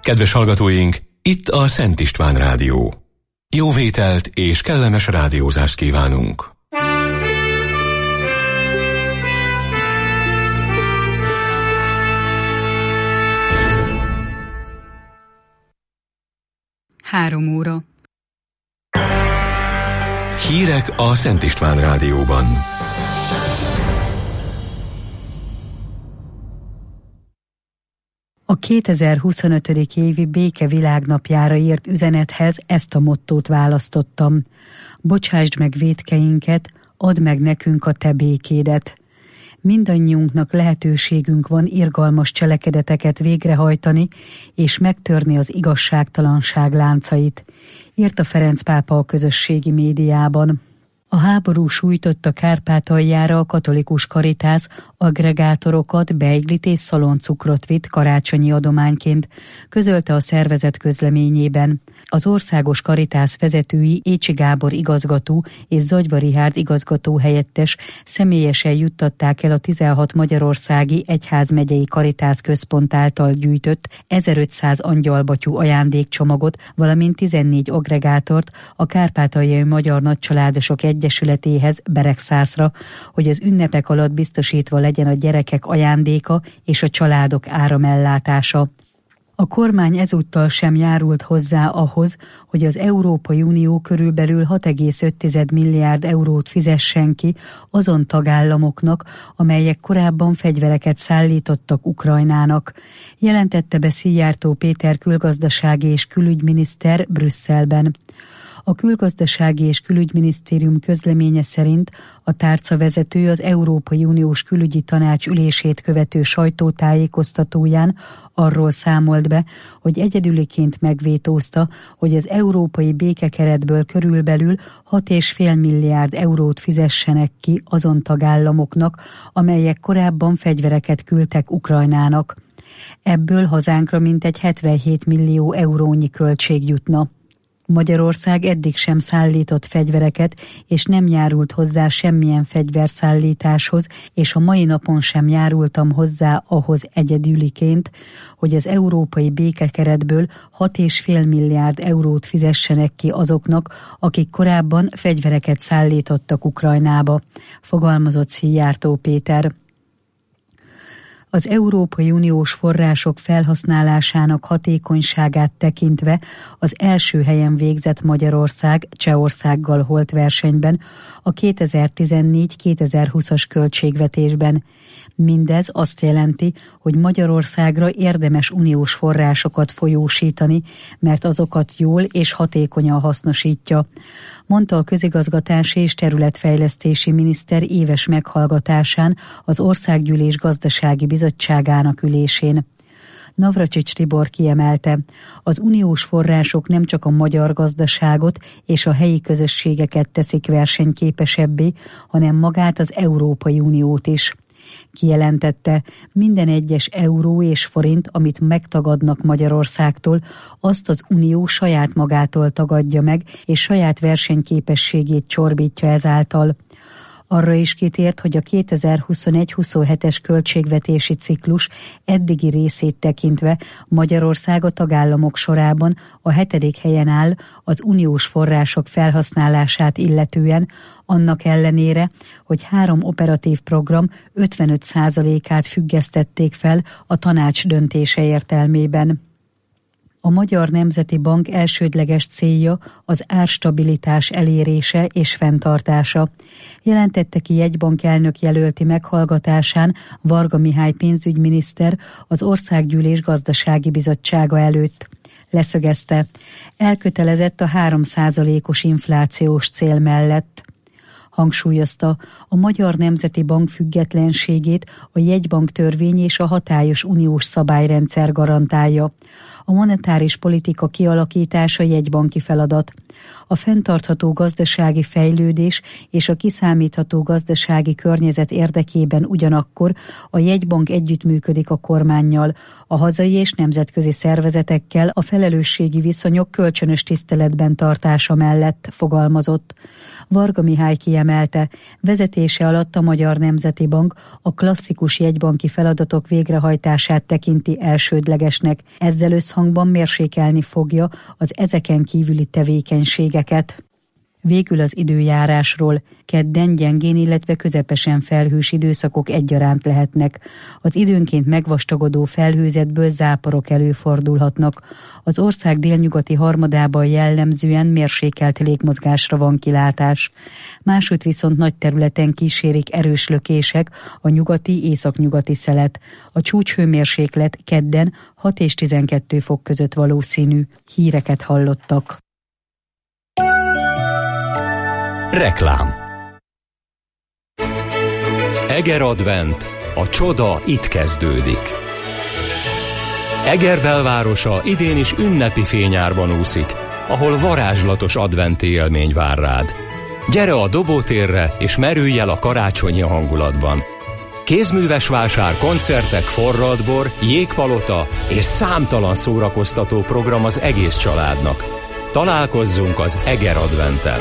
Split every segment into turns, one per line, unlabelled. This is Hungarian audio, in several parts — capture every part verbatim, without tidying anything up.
Kedves hallgatóink, itt a Szent István Rádió. Jó vételt és kellemes rádiózást kívánunk!
Három óra.
Hírek a Szent István Rádióban.
A kétezer-huszonötödik évi Béke Világnapjára írt üzenethez ezt a mottót választottam. Bocsásd meg vétkeinket, add meg nekünk a te békédet. Mindannyiunknak lehetőségünk van irgalmas cselekedeteket végrehajtani és megtörni az igazságtalanság láncait, írta Ferenc pápa a közösségi médiában. A háború sújtotta Kárpátaljára a katolikus Karitász aggregátorokat, beiglit és szaloncukrot vitt karácsonyi adományként, közölte a szervezet közleményében. Az országos Karitász vezetői Écsi Gábor igazgató és Zagyva Rihárd igazgató helyettes személyesen juttatták el a tizenhat magyarországi egyházmegyei Karitász központ által gyűjtött ezerötszáz angyalbatyú ajándékcsomagot, valamint tizennégy aggregátort a Kárpátaljai Magyar Nagycsaládosok Egyesületéhez, Beregszászra, hogy az ünnepek alatt biztosítva legyen a gyerekek ajándéka és a családok áramellátása. A kormány ezúttal sem járult hozzá ahhoz, hogy az Európai Unió körülbelül hat egész öt milliárd eurót fizessen ki azon tagállamoknak, amelyek korábban fegyvereket szállítottak Ukrajnának, jelentette be Szijjártó Péter külgazdasági és külügyminiszter Brüsszelben. A Külgazdasági és Külügyminisztérium közleménye szerint a tárcavezető az Európai Uniós Külügyi Tanács ülését követő sajtótájékoztatóján arról számolt be, hogy egyedüliként megvétózta, hogy az európai békekeretből körülbelül hat egész öt milliárd eurót fizessenek ki azon tagállamoknak, amelyek korábban fegyvereket küldtek Ukrajnának. Ebből hazánkra mintegy hetvenhét millió eurónyi költség jutna. Magyarország eddig sem szállított fegyvereket, és nem járult hozzá semmilyen fegyverszállításhoz, és a mai napon sem járultam hozzá ahhoz egyedüliként, hogy az európai békekeretből hat egész öt milliárd eurót fizessenek ki azoknak, akik korábban fegyvereket szállítottak Ukrajnába, fogalmazott Szijjártó Péter. Az Európai Uniós források felhasználásának hatékonyságát tekintve az első helyen végzett Magyarország Csehországgal holt versenyben a kétezer-tizennégy kétezer-húszas költségvetésben. Mindez azt jelenti, hogy Magyarországra érdemes uniós forrásokat folyósítani, mert azokat jól és hatékonyan hasznosítja, mondta a közigazgatási és területfejlesztési miniszter éves meghallgatásán az Országgyűlés Gazdasági Bizottságának ülésén. Navracsics Tibor kiemelte, az uniós források nem csak a magyar gazdaságot és a helyi közösségeket teszik versenyképesebbé, hanem magát az Európai Uniót is. Kijelentette, minden egyes euró és forint, amit megtagadnak Magyarországtól, azt az Unió saját magától tagadja meg, és saját versenyképességét csorbítja ezáltal. Arra is kitért, hogy a kétezer-huszonegy-huszonhetes költségvetési ciklus eddigi részét tekintve Magyarország a tagállamok sorában a hetedik helyen áll az uniós források felhasználását illetően, annak ellenére, hogy három operatív program ötvenöt százalékát függesztették fel a tanács döntése értelmében. A Magyar Nemzeti Bank elsődleges célja az árstabilitás elérése és fenntartása, jelentette ki jegybank elnök jelölti meghallgatásán Varga Mihály pénzügyminiszter az Országgyűlés Gazdasági Bizottsága előtt. Leszögezte, elkötelezett a három százalékos inflációs cél mellett. Hangsúlyozta, a Magyar Nemzeti Bank függetlenségét a jegybanktörvény és a hatályos uniós szabályrendszer garantálja. A monetáris politika kialakítása jegybanki feladat. A fenntartható gazdasági fejlődés és a kiszámítható gazdasági környezet érdekében ugyanakkor a jegybank együttműködik a kormánnyal, a hazai és nemzetközi szervezetekkel a felelősségi viszonyok kölcsönös tiszteletben tartása mellett, fogalmazott. Varga Mihály kiemelte, vezetése alatt a Magyar Nemzeti Bank a klasszikus jegybanki feladatok végrehajtását tekinti elsődlegesnek, ezzel összhangban mérsékelni fogja az ezeken kívüli tevékenységeket. Végül az időjárásról. Kedden gyengén, illetve közepesen felhős időszakok egyaránt lehetnek. Az időnként megvastagodó felhőzetből záporok előfordulhatnak. Az ország délnyugati harmadában jellemzően mérsékelt légmozgásra van kilátás. Másút viszont nagy területen kísérik erős lökések, a nyugati, északnyugati szelet. A csúcshőmérséklet kedden hat és tizenkét fok között valószínű. Híreket hallottak.
Reklám. Eger Advent. A csoda itt kezdődik. Eger belvárosa idén is ünnepi fényárban úszik, ahol varázslatos adventi élmény vár rád. Gyere a Dobótérre és merülj el a karácsonyi hangulatban. Kézműves vásár, koncertek, forradbor, jégpalota és számtalan szórakoztató program az egész családnak. Találkozzunk az Eger Adventen.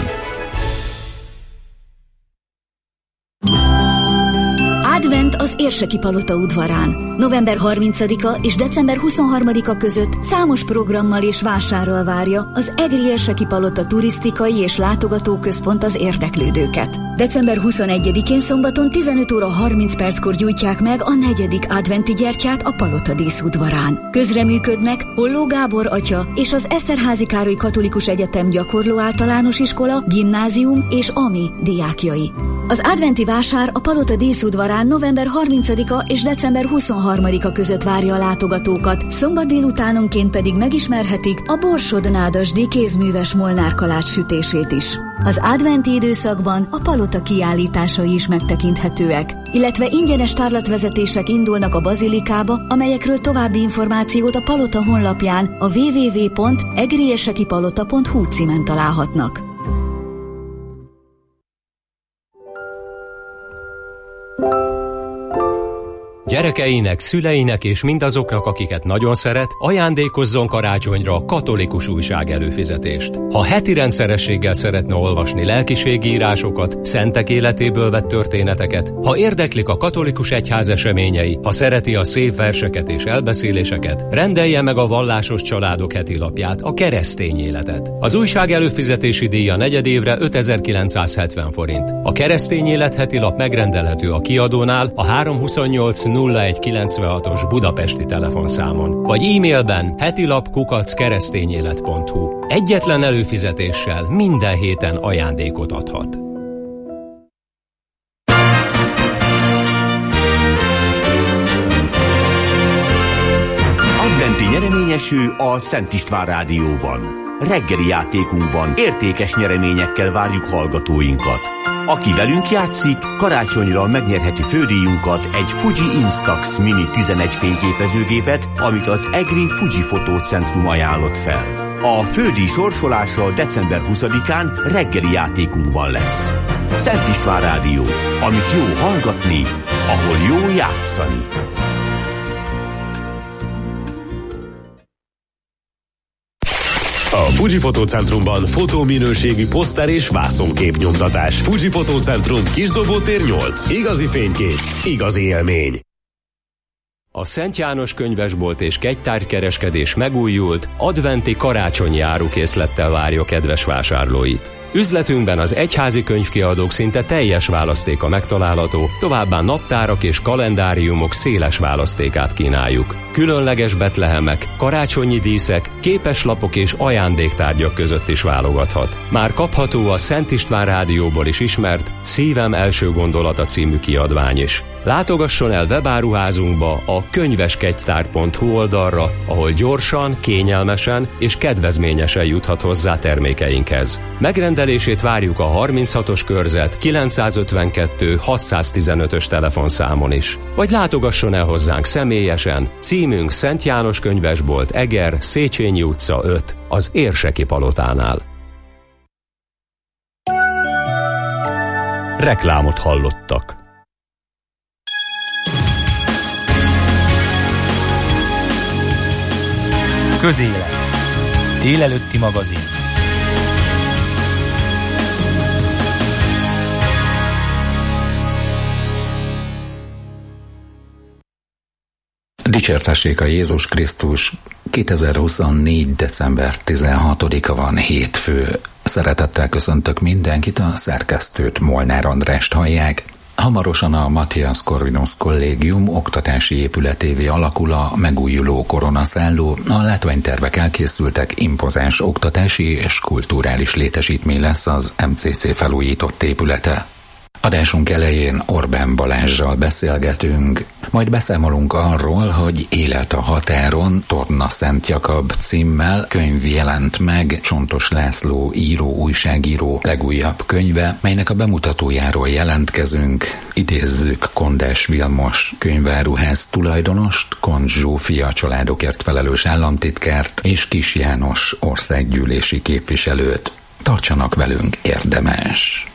Advent az Érseki Palota udvarán. november harmincadika és december huszonharmadika között számos programmal és vásárral várja az Egri Érseki Palota turisztikai és látogatóközpont az érdeklődőket. december huszonegyedikén szombaton tizenöt óra harminc perckor gyújtják meg a negyedik adventi gyertyát a Palota díszudvarán. Közreműködnek Holló Gábor atya és az Eszterházy Károly Katolikus Egyetem Gyakorló Általános Iskola, Gimnázium és AMI diákjai. Az adventi vásár a Palota díszudvarán november harmincadika és december huszonharmadika között várja a látogatókat, szombat délutánonként pedig megismerhetik a borsod-nádasdi kézműves molnárkalács sütését is. Az adventi időszakban a Palota kiállításai is megtekinthetőek, illetve ingyenes tárlatvezetések indulnak a bazilikába, amelyekről további információt a Palota honlapján a double-u double-u double-u pont egriérsekipalota pont hu címen találhatnak.
Gyerekeinek, szüleinek és mindazoknak, akiket nagyon szeret, ajándékozzon karácsonyra katolikus újság előfizetést. Ha heti rendszerességgel szeretne olvasni lelkiségi írásokat, szentek életéből vett történeteket, ha érdeklik a katolikus egyház eseményei, ha szereti a szép verseket és elbeszéléseket, rendelje meg a Vallásos Családok heti lapját, a Keresztény Életet. Az újság előfizetési díja negyedévre ötezer-kilencszázhetven forint. A Keresztény Élet heti lap megrendelhető a kiadónál a háromszázhuszonnyolc nulla egy kilencvenhatos budapesti telefonszámon, vagy e-mailben hetilap kukac keresztényélet pont hu. Egyetlen előfizetéssel minden héten ajándékot adhat.
Adventi nyereményeső a Szent István Rádióban. Reggeli játékunkban értékes nyereményekkel várjuk hallgatóinkat. Aki velünk játszik, karácsonyra megnyerheti fődíjunkat, egy Fuji Instax Mini tizenegy fényképezőgépet, amit az Egri Fuji Fotócentrum ajánlott fel. A fődíj sorsolása december huszadikán reggeli játékunkban lesz. Szent István Rádió, amit jó hallgatni, ahol jó játszani.
A Fuji Fotócentrumban fotóminőségi poszter és vászonképnyomtatás. Fuji Fotócentrum, Kisdobótér nyolc. Igazi fénykép, igazi élmény.
A Szent János könyvesbolt és kegytárgykereskedés megújult, adventi karácsonyi árukészlettel várja kedves vásárlóit. Üzletünkben az egyházi könyvkiadók szinte teljes választéka megtalálható, továbbá naptárak és kalendáriumok széles választékát kínáljuk. Különleges betlehemek, karácsonyi díszek, képeslapok és ajándéktárgyak között is válogathat. Már kapható a Szent István Rádióból is ismert Szívem első gondolata című kiadvány is. Látogasson el webáruházunkba a könyveskegytár pont hu oldalra, ahol gyorsan, kényelmesen és kedvezményesen juthat hozzá termékeinkhez. Megrendelését várjuk a harminchatos körzet kilencszázötvenkettő hatszáztizenötös telefonszámon is. Vagy látogasson el hozzánk személyesen, címünk Szent János könyvesbolt, Eger, Széchenyi utca öt, az Érseki Palotánál.
Reklámot hallottak.
Közélet. Délelőtti magazin.
Dicsértessék a Jézus Krisztus! kétezer-huszonnégy. december tizenhatodika van, hétfő. Szeretettel köszöntök mindenkit, a szerkesztőt, Molnár Andrást hallják. Hamarosan a Matthias Corvinus Kollégium oktatási épületévé alakul a megújuló koronaszálló, a látványtervek elkészültek, impozáns oktatási és kulturális létesítmény lesz az em cé cé felújított épülete. Adásunk elején Orbán Balázssal beszélgetünk, majd beszámolunk arról, hogy Élet a határon, Torna Szent Jakab címmel könyv jelent meg, Csontos László író, újságíró legújabb könyve, melynek a bemutatójáról jelentkezünk. Idézzük Kondás Vilmos könyváruház tulajdonost, Kont Zsófia családokért felelős államtitkárt és Kis János országgyűlési képviselőt. Tartsanak velünk, érdemes!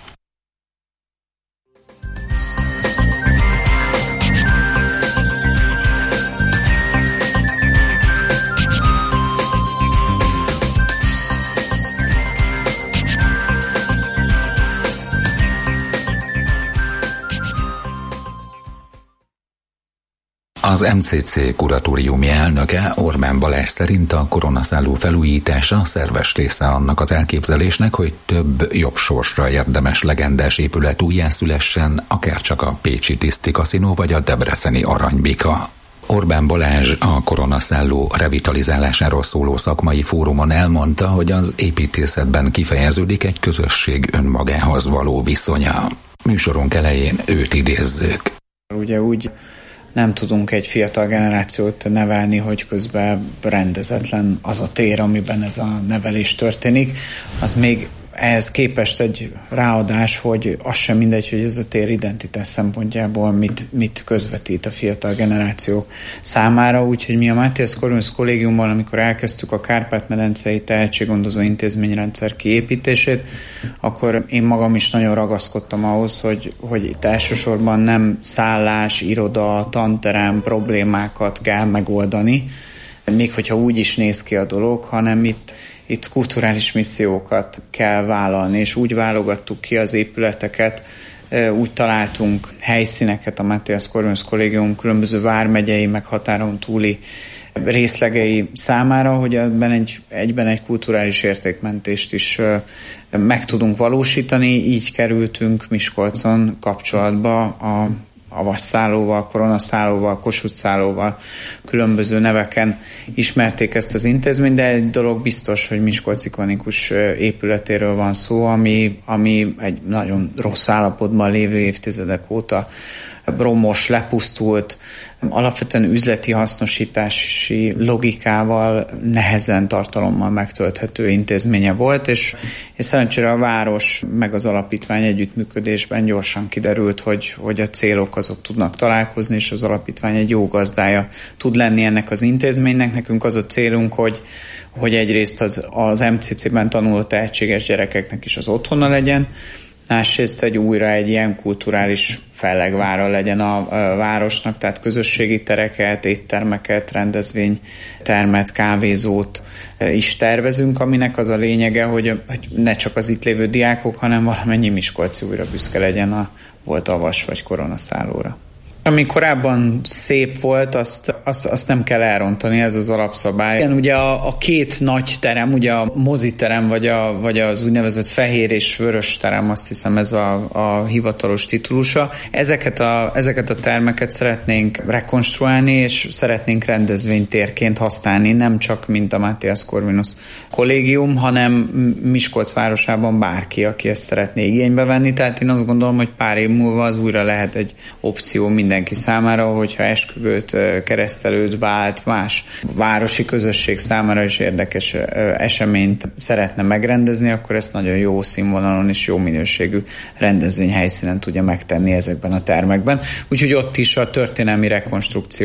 Az em cé cé kuratóriumi elnöke, Orbán Balázs szerint a koronaszálló felújítása szerves része annak az elképzelésnek, hogy több jobb sorsra érdemes legendás épület újjászülessen, akár csak a pécsi Tiszti Kaszinó vagy a debreceni Aranybika. Orbán Balázs a koronaszálló revitalizálásáról szóló szakmai fórumon elmondta, hogy az építészetben kifejeződik egy közösség önmagához való viszonya. Műsorunk elején őt idézzük.
Ugye úgy nem tudunk egy fiatal generációt nevelni, hogy közben rendezetlen az a tér, amiben ez a nevelés történik. Az még ehhez képest egy ráadás, hogy az sem mindegy, hogy ez a tér identitás szempontjából mit, mit közvetít a fiatal generáció számára. Úgyhogy mi a Matthias Corvinus Kollégiumban, amikor elkezdtük a Kárpát-medencei tehetséggondozó intézményrendszer kiépítését, akkor én magam is nagyon ragaszkodtam ahhoz, hogy, hogy itt elsősorban nem szállás, iroda, tanterem problémákat kell megoldani, még hogyha úgy is néz ki a dolog, hanem itt Itt kulturális missziókat kell vállalni, és úgy válogattuk ki az épületeket, úgy találtunk helyszíneket a Matthias Corvinus Kollégium különböző vármegyei, meg határon túli részlegei számára, hogy ebben egy, egyben egy kulturális értékmentést is meg tudunk valósítani. Így kerültünk Miskolcon kapcsolatba a a vasszállóval, koronaszállóval, Kossuth szállóval, különböző neveken ismerték ezt az intézményt, de egy dolog biztos, hogy Miskolc ikonikus épületéről van szó, ami, ami egy nagyon rossz állapotban lévő évtizedek óta romos, lepusztult, alapvetően üzleti hasznosítási logikával nehezen tartalommal megtölthető intézménye volt, és, és szerencsére a város meg az alapítvány együttműködésben gyorsan kiderült, hogy, hogy a célok azok tudnak találkozni, és az alapítvány egy jó gazdája tud lenni ennek az intézménynek. Nekünk az a célunk, hogy hogy egyrészt az, az em cé cében tanuló tehetséges gyerekeknek is az otthona legyen, másrészt egy újra egy ilyen kulturális fellegvára legyen a, a városnak, tehát közösségi tereket, éttermeket, rendezvénytermet, kávézót is tervezünk, aminek az a lényege, hogy, hogy ne csak az itt lévő diákok, hanem valamennyi miskolci újra büszke legyen a volt a vas vagy koronaszállóra. Ami korábban szép volt, azt, azt, azt nem kell elrontani, ez az alapszabály. Igen, ugye a, a két nagy terem, ugye a moziterem, vagy, a, vagy az úgynevezett fehér és vörös terem, azt hiszem ez a, a hivatalos titulusa. Ezeket a, ezeket a termeket szeretnénk rekonstruálni, és szeretnénk rendezvénytérként használni, nem csak mint a Matthias Corvinus Kollégium, hanem Miskolc városában bárki, aki ezt szeretné igénybe venni. Tehát én azt gondolom, hogy pár év múlva az újra lehet egy opció mindenki számára, hogyha esküvőt, keresztelőt, vált, más városi közösség számára is érdekes eseményt szeretne megrendezni, akkor ezt nagyon jó színvonalon és jó minőségű rendezvényhelyszínen tudja megtenni ezekben a termekben. Úgyhogy ott is a történelmi rekonstrukció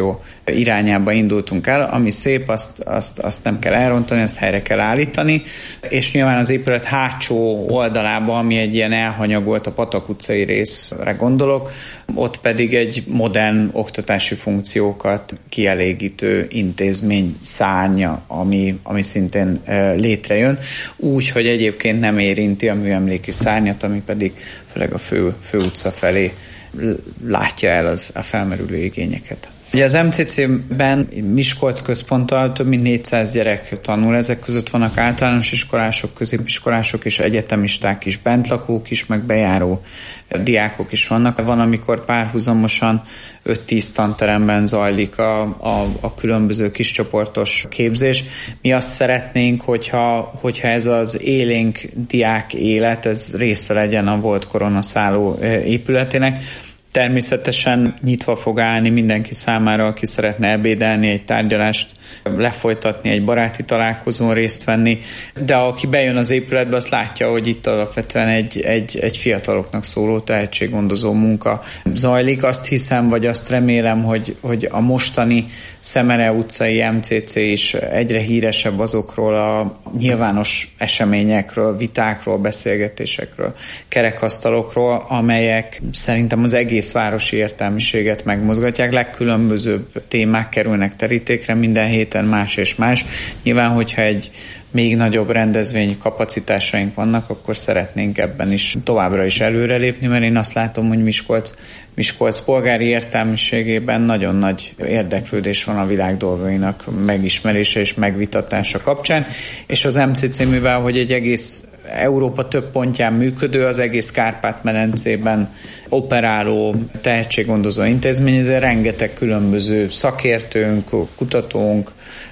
irányába indultunk el, ami szép, azt, azt, azt nem kell elrontani, azt helyre kell állítani, és nyilván az épület hátsó oldalában, ami egy ilyen elhanyagolt, a Patak utcai részre gondolok, ott pedig egy modern oktatási funkciókat kielégítő intézmény szárnya, ami, ami szintén létrejön, úgy, hogy egyébként nem érinti a műemléki szárnyat, ami pedig főleg a fő, fő utca felé látja el a felmerülő igényeket. Ugye az em cé cé-ben Miskolc központtal több mint négyszáz gyerek tanul, ezek között vannak általános iskolások, középiskolások és egyetemisták is, bentlakók is, meg bejáró diákok is vannak. Van, amikor párhuzamosan öt-tíz tanteremben zajlik a, a, a különböző kiscsoportos képzés. Mi azt szeretnénk, hogyha, hogyha ez az élénk diák élet, ez része legyen a volt koronaszálló épületének. Természetesen nyitva fog állni mindenki számára, aki szeretne ebédelni, egy tárgyalást lefolytatni, egy baráti találkozón részt venni, de aki bejön az épületbe, azt látja, hogy itt alapvetően egy, egy, egy fiataloknak szóló tehetséggondozó munka zajlik. Azt hiszem, vagy azt remélem, hogy, hogy a mostani Szemere utcai em cé cé is egyre híresebb azokról a nyilvános eseményekről, vitákról, beszélgetésekről, kerekasztalokról, amelyek szerintem az egész városi értelmiséget megmozgatják. Legkülönbözőbb témák kerülnek terítékre, minden héten más és más. Nyilván, hogyha egy még nagyobb rendezvényi kapacitásaink vannak, akkor szeretnénk ebben is továbbra is előrelépni, mert én azt látom, hogy Miskolc, Miskolc polgári értelmiségében nagyon nagy érdeklődés van a világ dolgainak megismerése és megvitatása kapcsán, és az em cé cé, mivel hogy egy egész Európa több pontján működő, az egész Kárpát-medencében operáló, tehetséggondozó intézmény, ezért rengeteg különböző szakértőnk, kutatónk,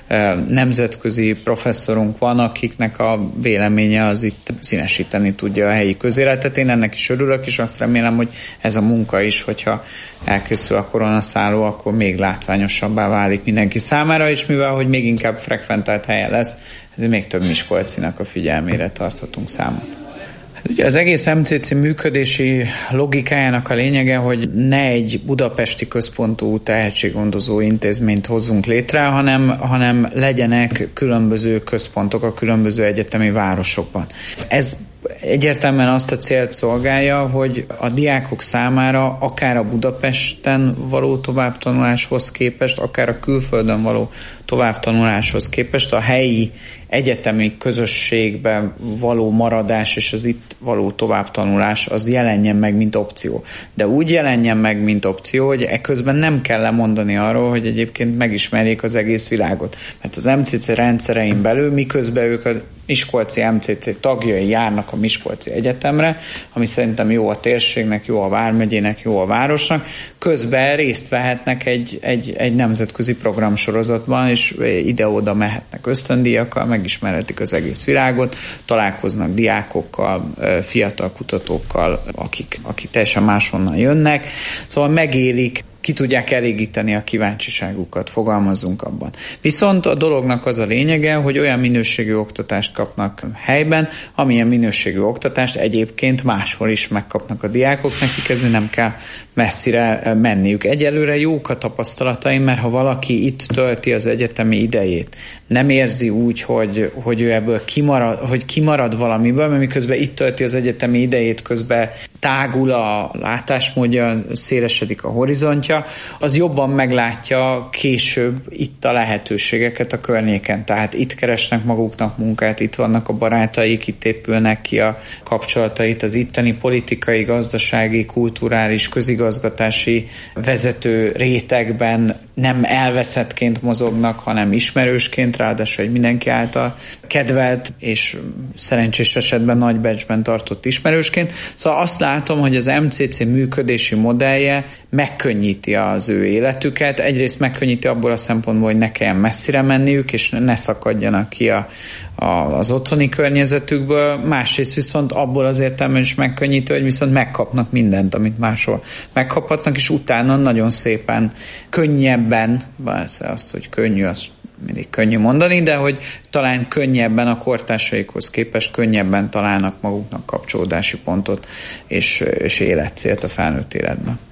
nemzetközi professzorunk van, akiknek a véleménye az itt színesíteni tudja a helyi közéletet. Én ennek is örülök, és azt remélem, hogy ez a munka is, hogyha elkészül a koronaszálló, akkor még látványosabbá válik mindenki számára, és mivel, hogy még inkább frekventált helye lesz, ezért még több miskolcinak a figyelmére tarthatunk számot. Hát ugye az egész em cé cé működési logikájának a lényege, hogy ne egy budapesti központú tehetséggondozó intézményt hozzunk létre, hanem, hanem legyenek különböző központok a különböző egyetemi városokban. Ez egyértelműen azt a célt szolgálja, hogy a diákok számára akár a Budapesten való továbbtanuláshoz képest, akár a külföldön való továbbtanuláshoz képest a helyi egyetemi közösségben való maradás és az itt való továbbtanulás az jelenjen meg, mint opció. De úgy jelenjen meg, mint opció, hogy eközben nem kell lemondani arról, hogy egyébként megismerjék az egész világot. Mert az em cé cé rendszerein belül, miközben ők az Miskolci em cé cé tagjai járnak a Miskolci Egyetemre, ami szerintem jó a térségnek, jó a vármegyének, jó a városnak, közben részt vehetnek egy, egy, egy nemzetközi programsorozatban, és ide-oda mehetnek ösztöndíjakkal, megismerhetik az egész világot, találkoznak diákokkal, fiatal kutatókkal, akik, akik teljesen máshonnan jönnek, szóval megélik, ki tudják elégíteni a kíváncsiságukat, fogalmazzunk abban. Viszont a dolognak az a lényege, hogy olyan minőségű oktatást kapnak helyben, amilyen minőségű oktatást egyébként máshol is megkapnak a diákok, nekik ezért nem kell messzire menniük. Egyelőre jók a tapasztalataim, mert ha valaki itt tölti az egyetemi idejét, nem érzi úgy, hogy, hogy ő ebből kimarad, hogy kimarad valamiből, mert miközben itt tölti az egyetemi idejét, közben tágul a látásmódja, szélesedik a horizontja, az jobban meglátja később itt a lehetőségeket a környéken. Tehát itt keresnek maguknak munkát, itt vannak a barátaik, itt épülnek ki a kapcsolatait, az itteni politikai, gazdasági, kulturális, közigazgatási vezető rétegben nem elveszettként mozognak, hanem ismerősként, ráadásul egy mindenki által kedvelt és szerencsés esetben nagy becsben tartott ismerősként. Szóval azt látom, hogy az em cé cé működési modellje megkönnyíti az ő életüket. Egyrészt megkönnyíti abból a szempontból, hogy ne kelljen messzire menniük, és ne szakadjanak ki a, a, az otthoni környezetükből. Másrészt viszont abból az értelemben is megkönnyíti, hogy viszont megkapnak mindent, amit máshol megkaphatnak, és utána nagyon szépen, könnyebben, persze az, hogy könnyű, az mindig könnyű mondani, de hogy talán könnyebben a kortársaikhoz képest könnyebben találnak maguknak kapcsolódási pontot és, és életcélt a felnőtt életben.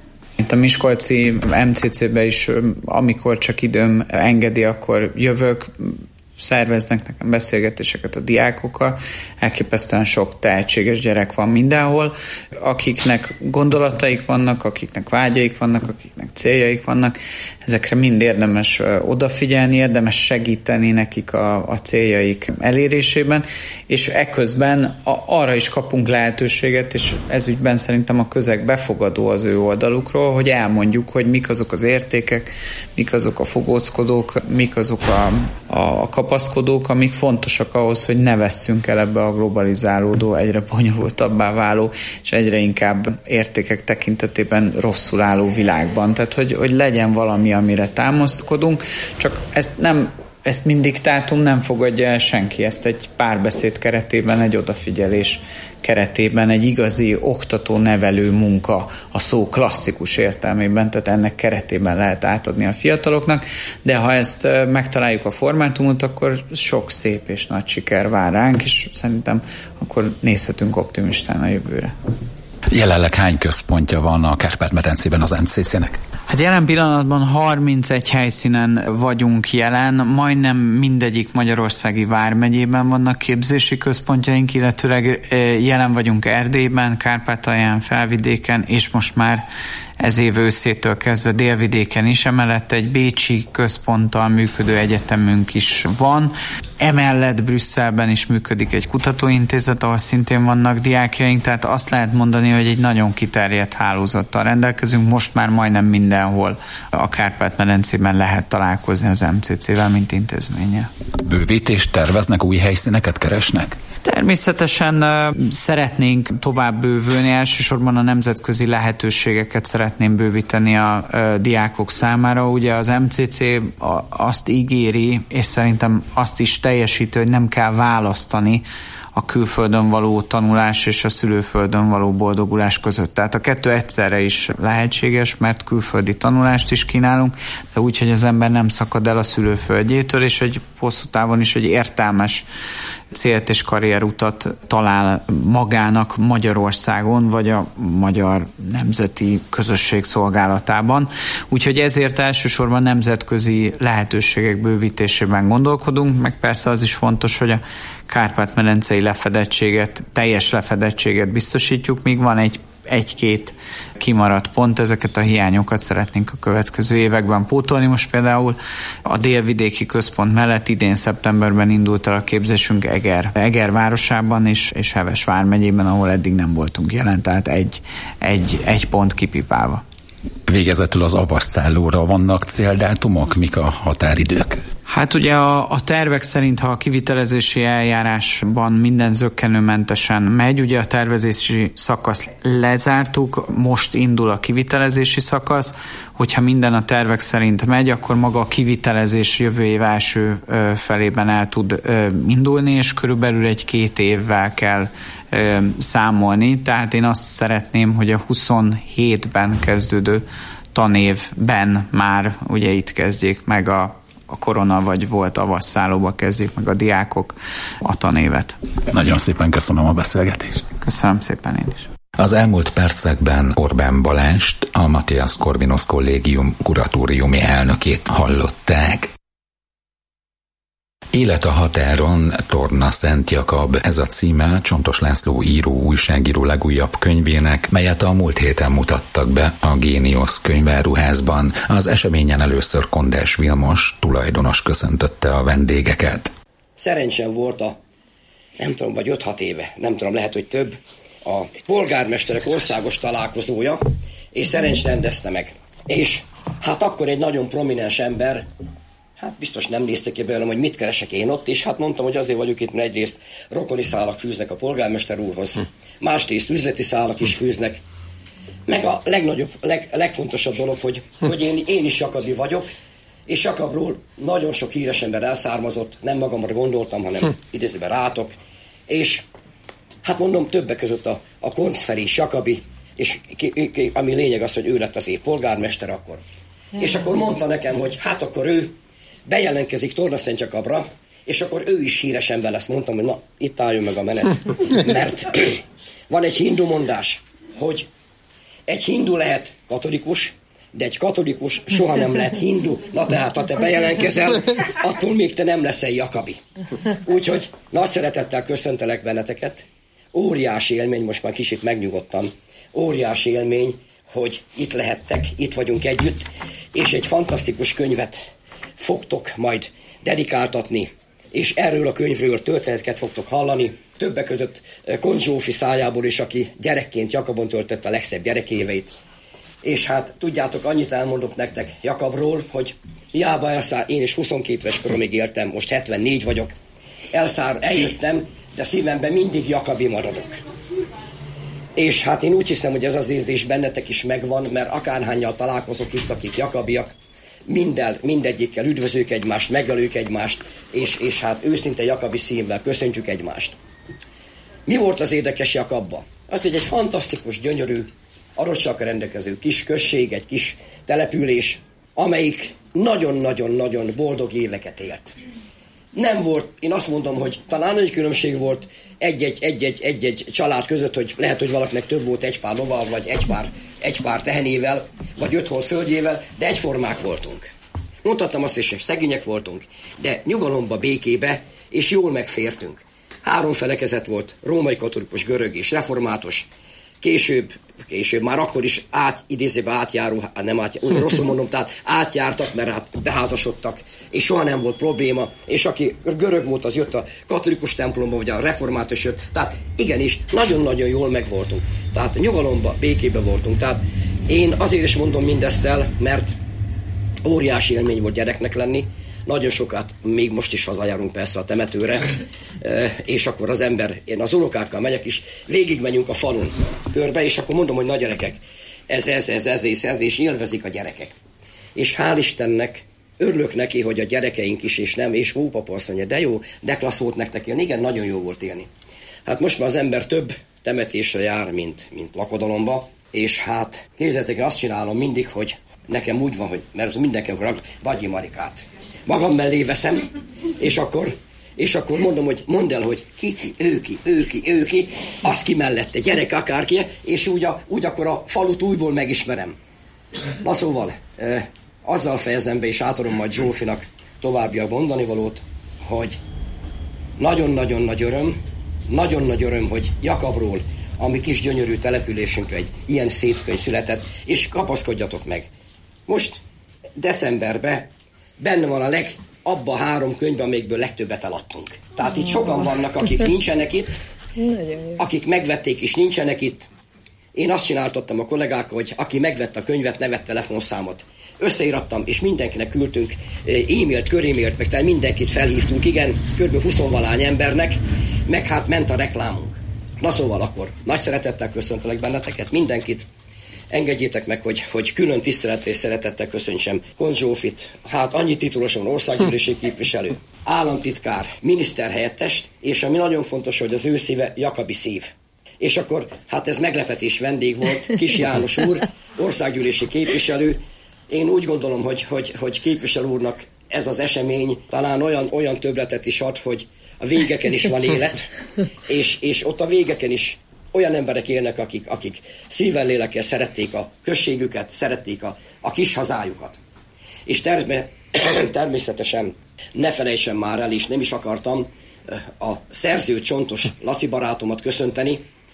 a miskolci em cé cé-be is, amikor csak időm engedi, akkor jövök, szerveznek nekem beszélgetéseket a diákokkal, elképesztően sok tehetséges gyerek van mindenhol, akiknek gondolataik vannak, akiknek vágyaik vannak, akiknek céljaik vannak, ezekre mind érdemes odafigyelni, érdemes segíteni nekik a, a céljaik elérésében, és eközben a, arra is kapunk lehetőséget, és ezügyben szerintem a közeg befogadó az ő oldalukról, hogy elmondjuk, hogy mik azok az értékek, mik azok a fogóckodók, mik azok a, a, a kapaszkodók, amik fontosak ahhoz, hogy ne vesszünk el ebbe a globalizálódó, egyre bonyolultabbá váló, és egyre inkább értékek tekintetében rosszul álló világban. Tehát, hogy, hogy legyen valami, amire támaszkodunk, csak ezt nem ezt mind diktátum nem fogadja el senki, ezt egy párbeszéd keretében, egy odafigyelés keretében, egy igazi oktató-nevelő munka a szó klasszikus értelmében, tehát ennek keretében lehet átadni a fiataloknak, de ha ezt megtaláljuk a formátumot, akkor sok szép és nagy siker vár ránk, és szerintem akkor nézhetünk optimistán a jövőre.
Jelenleg hány központja van a Kárpát-medencében az em cé cé-nek?
Hát jelen pillanatban harmincegy helyszínen vagyunk jelen, majdnem mindegyik magyarországi vármegyében vannak képzési központjaink, illetőleg jelen vagyunk Erdélyben, Kárpátalján, Felvidéken, és most már ez év őszétől kezdve Délvidéken is, emellett egy bécsi központtal működő egyetemünk is van. Emellett Brüsszelben is működik egy kutatóintézet, ahol szintén vannak diákjaink, tehát azt lehet mondani, hogy egy nagyon kiterjedt hálózattal rendelkezünk, most már majdnem mindenhol a Kárpát-medencében lehet találkozni az em cé cé-vel, mint intézménnyel.
Bővítést terveznek, új helyszíneket keresnek?
Természetesen uh, szeretnénk tovább bővülni, elsősorban a nemzetközi lehetőségeket szeretném bővíteni a uh, diákok számára. Ugye az em cé cé a, azt ígéri, és szerintem azt is teljesítő, hogy nem kell választani a külföldön való tanulás és a szülőföldön való boldogulás között. Tehát a kettő egyszerre is lehetséges, mert külföldi tanulást is kínálunk, de úgy, hogy az ember nem szakad el a szülőföldjétől, és egy hosszú távon is egy értelmes célt és karrierutat talál magának Magyarországon, vagy a magyar nemzeti közösség szolgálatában. Úgyhogy ezért elsősorban nemzetközi lehetőségek bővítésében gondolkodunk, meg persze az is fontos, hogy a Kárpát-medencei lefedettséget, teljes lefedettséget biztosítjuk, míg van egy egy-két kimaradt pont, ezeket a hiányokat szeretnénk a következő években pótolni. Most például a délvidéki központ mellett idén szeptemberben indult el a képzésünk Eger, Eger városában és, és Heves vármegyében, ahol eddig nem voltunk jelen, tehát egy, egy, egy pont kipipálva.
Végezetül az avasszállóra vannak céldátumok, mik a határidők?
Hát ugye a, a tervek szerint, ha a kivitelezési eljárásban minden zökkenőmentesen megy, ugye a tervezési szakasz lezártuk, most indul a kivitelezési szakasz, hogyha minden a tervek szerint megy, akkor maga a kivitelezés jövő év első ö, felében el tud ö, indulni, és körülbelül egy két évvel kell ö, számolni, tehát én azt szeretném, hogy a huszonhétben kezdődő tanévben már ugye itt kezdjék meg a a korona vagy volt avasszállóba kezdjék meg a diákok a tanévet.
Nagyon szépen köszönöm a beszélgetést.
Köszönöm szépen én is.
Az elmúlt percekben Orbán Balást, a Matthias Corvinus Kollégium kuratóriumi elnökét hallották. Élet a határon, Torna Szent Jakab, ez a címe Csontos László író, újságíró legújabb könyvének, melyet a múlt héten mutattak be a Géniosz könyváruházban. Az eseményen először Kondás Vilmos tulajdonos köszöntötte a vendégeket.
Szerencsém volt a, nem tudom, vagy öt-hat éve, nem tudom, lehet, hogy több, a polgármesterek országos találkozója, és Szerencs rendezte meg. És hát akkor egy nagyon prominens ember, hát biztos nem néztek ki belőlem, hogy mit keresek én ott, és hát mondtam, hogy azért vagyok itt, mert egyrészt rokoni szálak fűznek a polgármester úrhoz, hm. másrészt üzleti szálak is fűznek, meg a legnagyobb, leg, legfontosabb dolog, hogy, hm. hogy én, én is Jakabi vagyok, és Jakabról nagyon sok híres ember elszármazott, nem magamra gondoltam, hanem hm. idézőben rátok, és hát mondom, többek között a, a Koncferi és Jakabi, és ki, ki, ami lényeg az, hogy ő lett az év polgármester akkor. Ja. És akkor mondta nekem, hogy hát akkor ő bejelentkezik Torna Szent Jakabra, és akkor ő is híres ember lesz. Mondtam, hogy na, itt álljon meg a menet. Mert van egy hindu mondás, hogy egy hindu lehet katolikus, de egy katolikus soha nem lehet hindu. Na tehát, ha te bejelentkezel, attól még te nem leszel Jakabi. Úgyhogy nagy szeretettel köszöntelek benneteket. Óriási élmény, most már kicsit megnyugodtam. Óriási élmény, hogy itt lehettek, itt vagyunk együtt, és egy fantasztikus könyvet fogtok majd dedikáltatni, és erről a könyvről történeteket fogtok hallani, többek között Kont Zsófi szájából is, aki gyerekként Jakabon töltötte a legszebb gyerekéveit. És hát tudjátok, annyit elmondok nektek Jakabról, hogy hiába elszár, én is huszonkét éves koromig éltem, most hetvennégy vagyok, elszár, eljöttem, de szívemben mindig Jakabi maradok. És hát én úgy hiszem, hogy ez az érzés bennetek is megvan, mert akárhánnyal találkozok itt, akik jakabiak, minden, mindegyikkel üdvözlők egymást, megölők egymást, és, és hát őszinte jakabi szívvel köszöntjük egymást. Mi volt az érdekes Jakabba? Az, hogy egy fantasztikus, gyönyörű, adottsággal rendelkező kis község, egy kis település, amelyik nagyon-nagyon-nagyon boldog éveket élt. Nem volt, én azt mondom, hogy talán nagy különbség volt egy-egy család között, hogy lehet, hogy valakinek több volt egy pár loval, vagy egy pár, egy pár tehenével, vagy öt hol földjével, de egyformák voltunk. Mondhattam azt is, hogy szegények voltunk, de nyugalomba, békébe, és jól megfértünk. Három felekezet volt, római katolikus, görög és református. Később, később már akkor is át, idézőben átjáró, nem átjáró, rosszul mondom, tehát átjártak, mert hát beházasodtak, és soha nem volt probléma, és aki görög volt, az jött a katolikus templomba, vagy a református jött, tehát igenis, nagyon-nagyon jól megvoltunk. Tehát nyugalomba, békébe voltunk. Tehát én azért is mondom mindezt el, mert óriási élmény volt gyereknek lenni, nagyon sokat, még most is hazajárunk persze a temetőre, és akkor az ember, én az unokákkal megyek is, végigmenjünk a falun körbe, és akkor mondom, hogy na gyerekek, ez, ez, ez, ez, ez, ez, és élvezik a gyerekek. És hál' Istennek, örülök neki, hogy a gyerekeink is, és nem, és ó, papa azt mondja, de jó, de klassz volt nektek élni, igen, nagyon jó volt élni. Hát most már az ember több temetésre jár, mint, mint lakodalomba, és hát képzeljétek, én azt csinálom mindig, hogy nekem úgy van, hogy, mert mindenki akkor Bagyi Marikát magam mellé veszem, és akkor, és akkor mondom, hogy mondd el, hogy ki, ki, ő ki, ő ki, ő ki, az ki mellette, gyerek akárki, és úgy, a, úgy akkor a falut újból megismerem. Na szóval, e, azzal fejezem be, és átadom majd Zsófinak továbbiak mondani valót, hogy nagyon-nagyon nagy öröm, nagyon nagy öröm, hogy Jakabról, a mi kis gyönyörű településünkre egy ilyen szép könyv született, és kapaszkodjatok meg. Most decemberben benne van a leg, abba három könyvben, amikből legtöbbet eladtunk. Tehát itt sokan vannak, akik nincsenek itt, akik megvették és nincsenek itt. Én azt csináltattam a kollégákkal, hogy aki megvette a könyvet, ne vett telefonszámot. Összeírattam, és mindenkinek küldtünk e-mailt, körémailt, meg tehát mindenkit felhívtunk, igen, kb. húsz-valány embernek, meg hát ment a reklámunk. Na szóval akkor nagy szeretettel köszöntelek benneteket, mindenkit. Engedjétek meg, hogy, hogy külön tisztelettel és szeretettel köszöntsem Kont Zsófit, hát annyi titulosan országgyűlési képviselő, államtitkár, miniszterhelyettest, és ami nagyon fontos, hogy az ő szíve jakabi szív. És akkor, hát ez meglepetés vendég volt, Kis János úr, országgyűlési képviselő. Én úgy gondolom, hogy, hogy, hogy képviselő úrnak ez az esemény talán olyan, olyan többletet is ad, hogy a végeken is van élet, és, és ott a végeken is olyan emberek élnek, akik, akik szívvel, lélekkel szerették a községüket, szerették a, a kis hazájukat. És termé, természetesen ne felejtsem már el, és nem is akartam a szerző Csontos Laci barátomat köszönteni,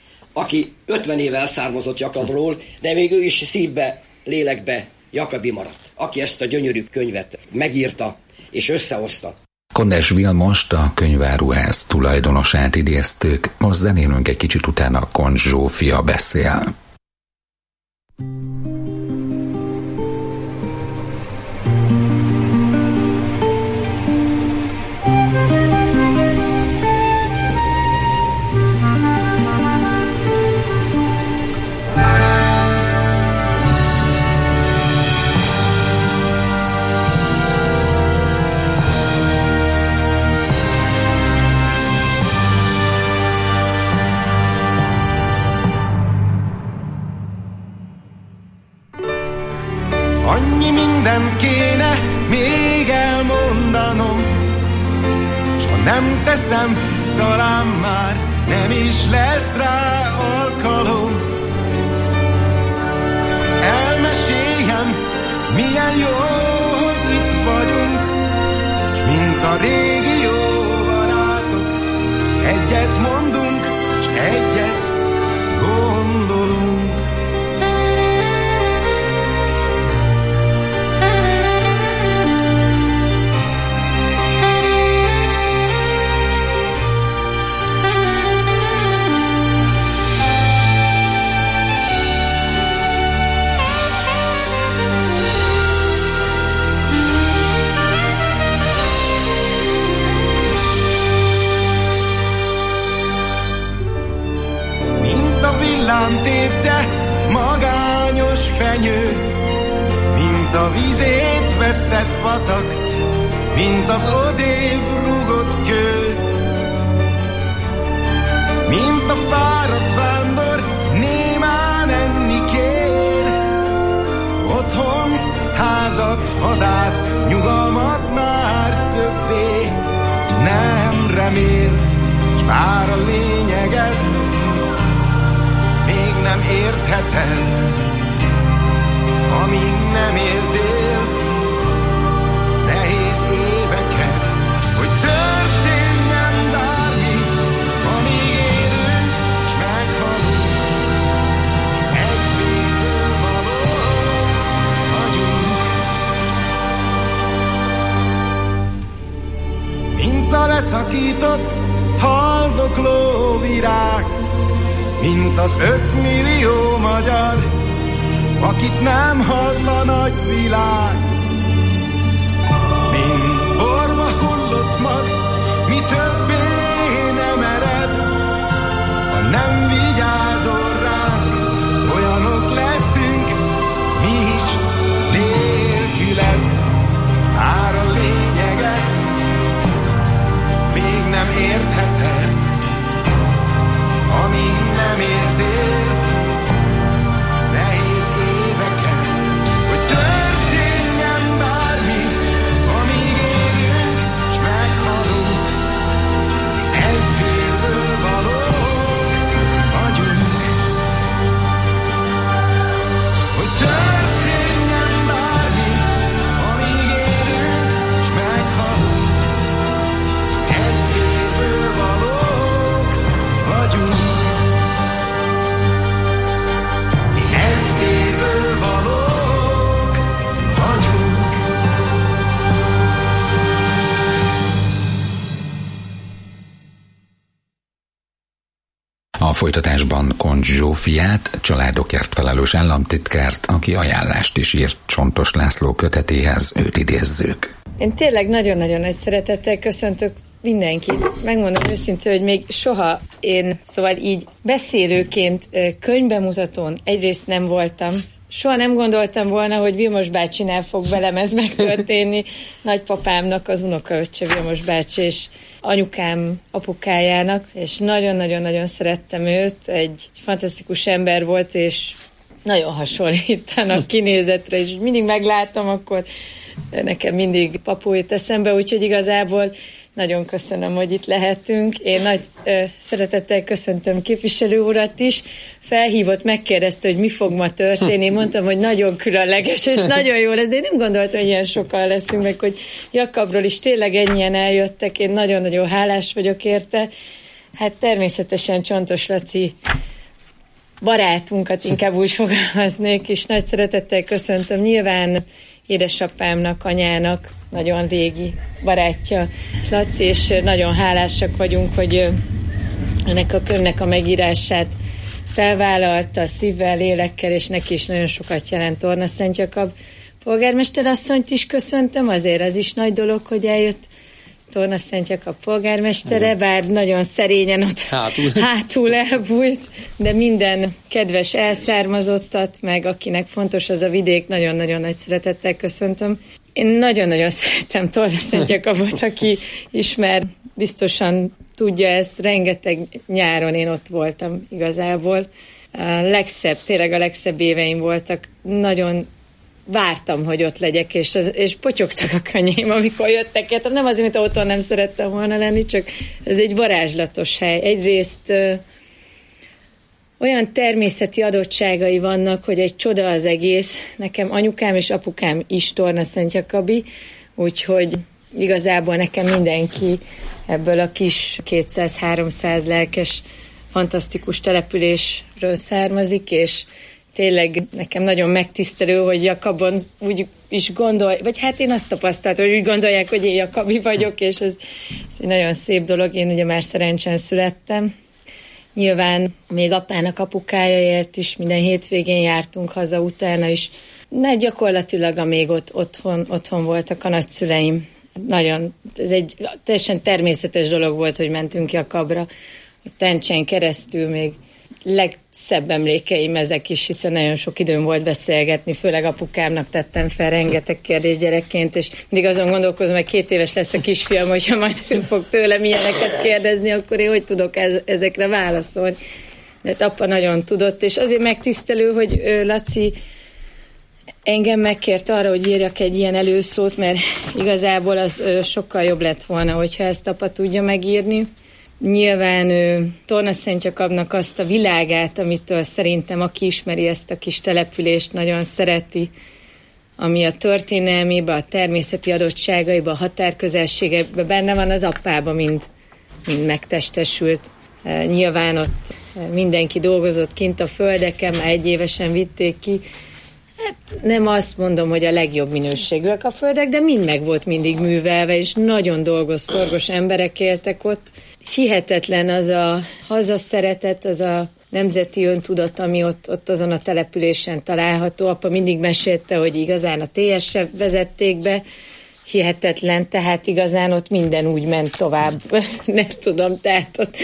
aki ötven éve elszármazott Jakabról, de még ő is szívbe, lélekbe jakabi maradt. Aki ezt a gyönyörű könyvet megírta és összehozta.
Kondes Vilmost, a könyváruház tulajdonosát idéztük, most zenélünk egy kicsit, utána Kont Zsófia beszél.
Annyi mindent kéne még elmondanom, s ha nem teszem, talán már nem is lesz rá alkalom. Elmeséljem milyen jó, hogy itt vagyunk, s mint a régi jó barátok, egyet mondunk, s egyet gondolunk. Villám tépte magányos fenyő, mint a vizét vesztett patak, mint az odébb rúgott kő. Mint a fáradt vándor némán enni kér, otthont, házat, hazát, nyugalmat már többé nem remél, s bár a lényeget még nem értheted, amíg nem éltél nehéz éveket, hogy történjen bármi, amíg élünk, s meghalunk, egy vérből valók vagyunk. Mint a leszakított, haldokló virág, mint az ötmillió magyar, akit nem hall a nagyvilág. Mint borba hullott mag, mi többé nem ered, ha nem vigyázol ránk, olyanok leszünk mi is nélküled. Bár a lényeget még nem értheted, amíg nem éltél nehéz éveket, hogy történjen bármi, amíg élünk, s meghalunk, mi egy vérből valók vagyunk. Hogy történjen bármi, amíg élünk, s meghalunk, egy vérből valók vagyunk.
A folytatásban Koncz Zsófiát, családokért felelős államtitkárt, aki ajánlást is írt Csontos László kötetéhez, őt idézzük.
Én tényleg nagyon-nagyon nagy szeretettel köszöntök mindenkit. Megmondom őszintén, hogy még soha én, szóval így beszélőként könyvbemutatón egyrészt nem voltam. Soha nem gondoltam volna, hogy Vilmos bácsinál fog velem ez megtörténni. Nagypapámnak az unokaöccse Vilmos bácsi, és anyukám apukájának, és nagyon-nagyon-nagyon szerettem őt. Egy fantasztikus ember volt, és nagyon hasonlítanak kinézetre, és mindig meglátom, akkor nekem mindig papu jut eszembe, úgyhogy igazából nagyon köszönöm, hogy itt lehetünk. Én nagy ö, szeretettel köszöntöm képviselő urat is. Felhívott, megkérdezte, hogy mi fog ma történni. Mondtam, hogy nagyon különleges, és nagyon jó lesz, de én nem gondoltam, hogy ilyen sokan leszünk, meg hogy Jakabról is tényleg ennyien eljöttek. Én nagyon-nagyon hálás vagyok érte. Hát természetesen Csontos Laci barátunkat inkább úgy fogalmaznék, és nagy szeretettel köszöntöm. Nyilván édesapámnak, anyának nagyon régi barátja Laci, és nagyon hálásak vagyunk, hogy ennek a könyvnek a megírását felvállalta szívvel, lélekkel, és neki is nagyon sokat jelent Torna Szent Jakab. Polgármester asszonyt is köszöntöm, azért az is nagy dolog, hogy eljött Torna Szent Jakab polgármestere, bár nagyon szerényen ott hátul, hátul elbújt, de minden kedves elszármazottat, meg akinek fontos az a vidék, nagyon-nagyon nagy szeretettel köszöntöm. Én nagyon-nagyon szeretem Torna Szent Jakabot, aki ismer, biztosan tudja ezt, rengeteg nyáron én ott voltam igazából. A legszebb, tényleg a legszebb éveim voltak, nagyon vártam, hogy ott legyek, és, az, és potyogtak a könnyeim, amikor jöttek. Hát nem azért, mint otthon nem szerettem volna lenni, csak ez egy varázslatos hely. Egyrészt olyan természeti adottságai vannak, hogy egy csoda az egész. Nekem anyukám és apukám is Torna-Szentjakabi, úgyhogy igazából nekem mindenki ebből a kis kétszáz-háromszáz lelkes, fantasztikus településről származik, és tényleg nekem nagyon megtisztelő, hogy Jakabon úgy is gondol, vagy hát én azt tapasztaltam, hogy úgy gondolják, hogy én jakabi vagyok, és ez, ez egy nagyon szép dolog. Én ugye már szerencsén születtem. Nyilván még apának apukájaért is minden hétvégén jártunk haza utána is. Ne, gyakorlatilag amíg ott otthon, otthon voltak a nagyszüleim. Nagyon, ez egy teljesen természetes dolog volt, hogy mentünk ki a Kabra, hogy Tencsen keresztül még legszebb emlékeim ezek is, hiszen nagyon sok időm volt beszélgetni, főleg apukámnak tettem fel rengeteg kérdést gyerekként, és mindig azon gondolkozom, hogy két éves lesz a kisfiam, hogyha majd ő fog tőlem ilyeneket kérdezni, akkor én hogy tudok ez, ezekre válaszolni. De apa nagyon tudott, és azért megtisztelő, hogy Laci engem megkért arra, hogy írjak egy ilyen előszót, mert igazából az sokkal jobb lett volna, hogyha ezt apa tudja megírni. Nyilván Torna-Szentjakabnak azt a világát, amitől szerintem aki ismeri ezt a kis települést, nagyon szereti, ami a történelmébe, a természeti adottságaiba, a határközelségebe benne van, az apába mind, mind megtestesült. Nyilván ott mindenki dolgozott kint a földeken, már egy évesen vitték ki. Hát nem azt mondom, hogy a legjobb minőségűek a földek, de mind meg volt mindig művelve, és nagyon dolgos, szorgos emberek éltek ott. Hihetetlen az a hazaszeretet, az a nemzeti öntudat, ami ott, ott azon a településen található. Apa mindig mesélte, hogy igazán a té es-e vezették be, hihetetlen, tehát igazán ott minden úgy ment tovább. Nem tudom, tehát ott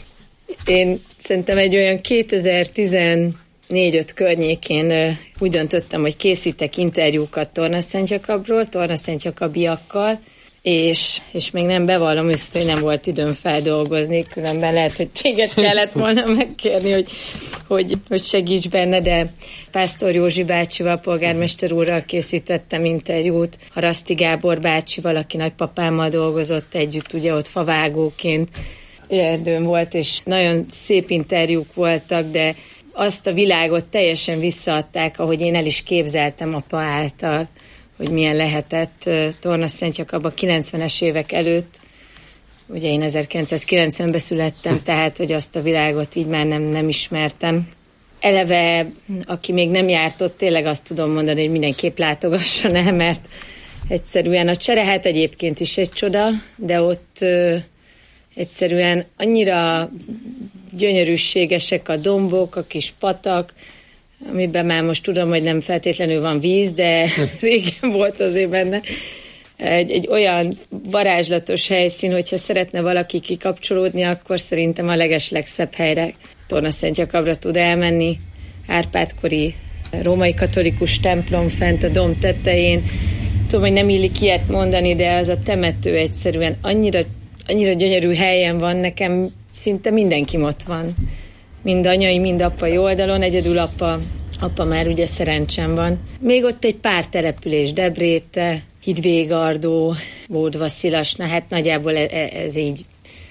én szerintem egy olyan kétezer-tizennégy-öt környékén úgy döntöttem, hogy készítek interjúkat Torna-Szentjakabról, Torna-Szentjakabiakkal, és, és még nem bevallom őszintén, hogy nem volt időm feldolgozni, különben lehet, hogy téged kellett volna megkérni, hogy, hogy, hogy segíts benne, de Pásztor Józsi bácsival, polgármester úrral készítettem interjút, Haraszti Gábor bácsival, aki nagypapámmal dolgozott együtt, ugye ott favágóként erdőn volt, és nagyon szép interjúk voltak, de azt a világot teljesen visszaadták, ahogy én el is képzeltem apa által, hogy milyen lehetett Torna-Szentjakab a kilencvenes évek előtt. Ugye én ezerkilencszázkilencvenben születtem, tehát hogy azt a világot így már nem, nem ismertem. Eleve, aki még nem járt ott, tényleg azt tudom mondani, hogy mindenképp látogasson el, mert egyszerűen a Cserehet egyébként is egy csoda, de ott ö, egyszerűen annyira gyönyörűségesek a dombok, a kis patak, amiben már most tudom, hogy nem feltétlenül van víz, de régen volt azért benne. Egy, egy olyan varázslatos helyszín, hogyha szeretne valaki kikapcsolódni, akkor szerintem a legeslegszebb helyre Torna-Szentjakabra tud elmenni. Árpád-kori római katolikus templom fent a domb tetején. Tudom, hogy nem illik ilyet mondani, de az a temető egyszerűen annyira, annyira gyönyörű helyen van, nekem szinte mindenkim ott van. Mind anyai, mind apai oldalon, egyedül apa, apa már ugye szerencsém van. Még ott egy pár település, Debréte, Hidvégardó, Bódva-Szilas, na hát nagyjából ez így.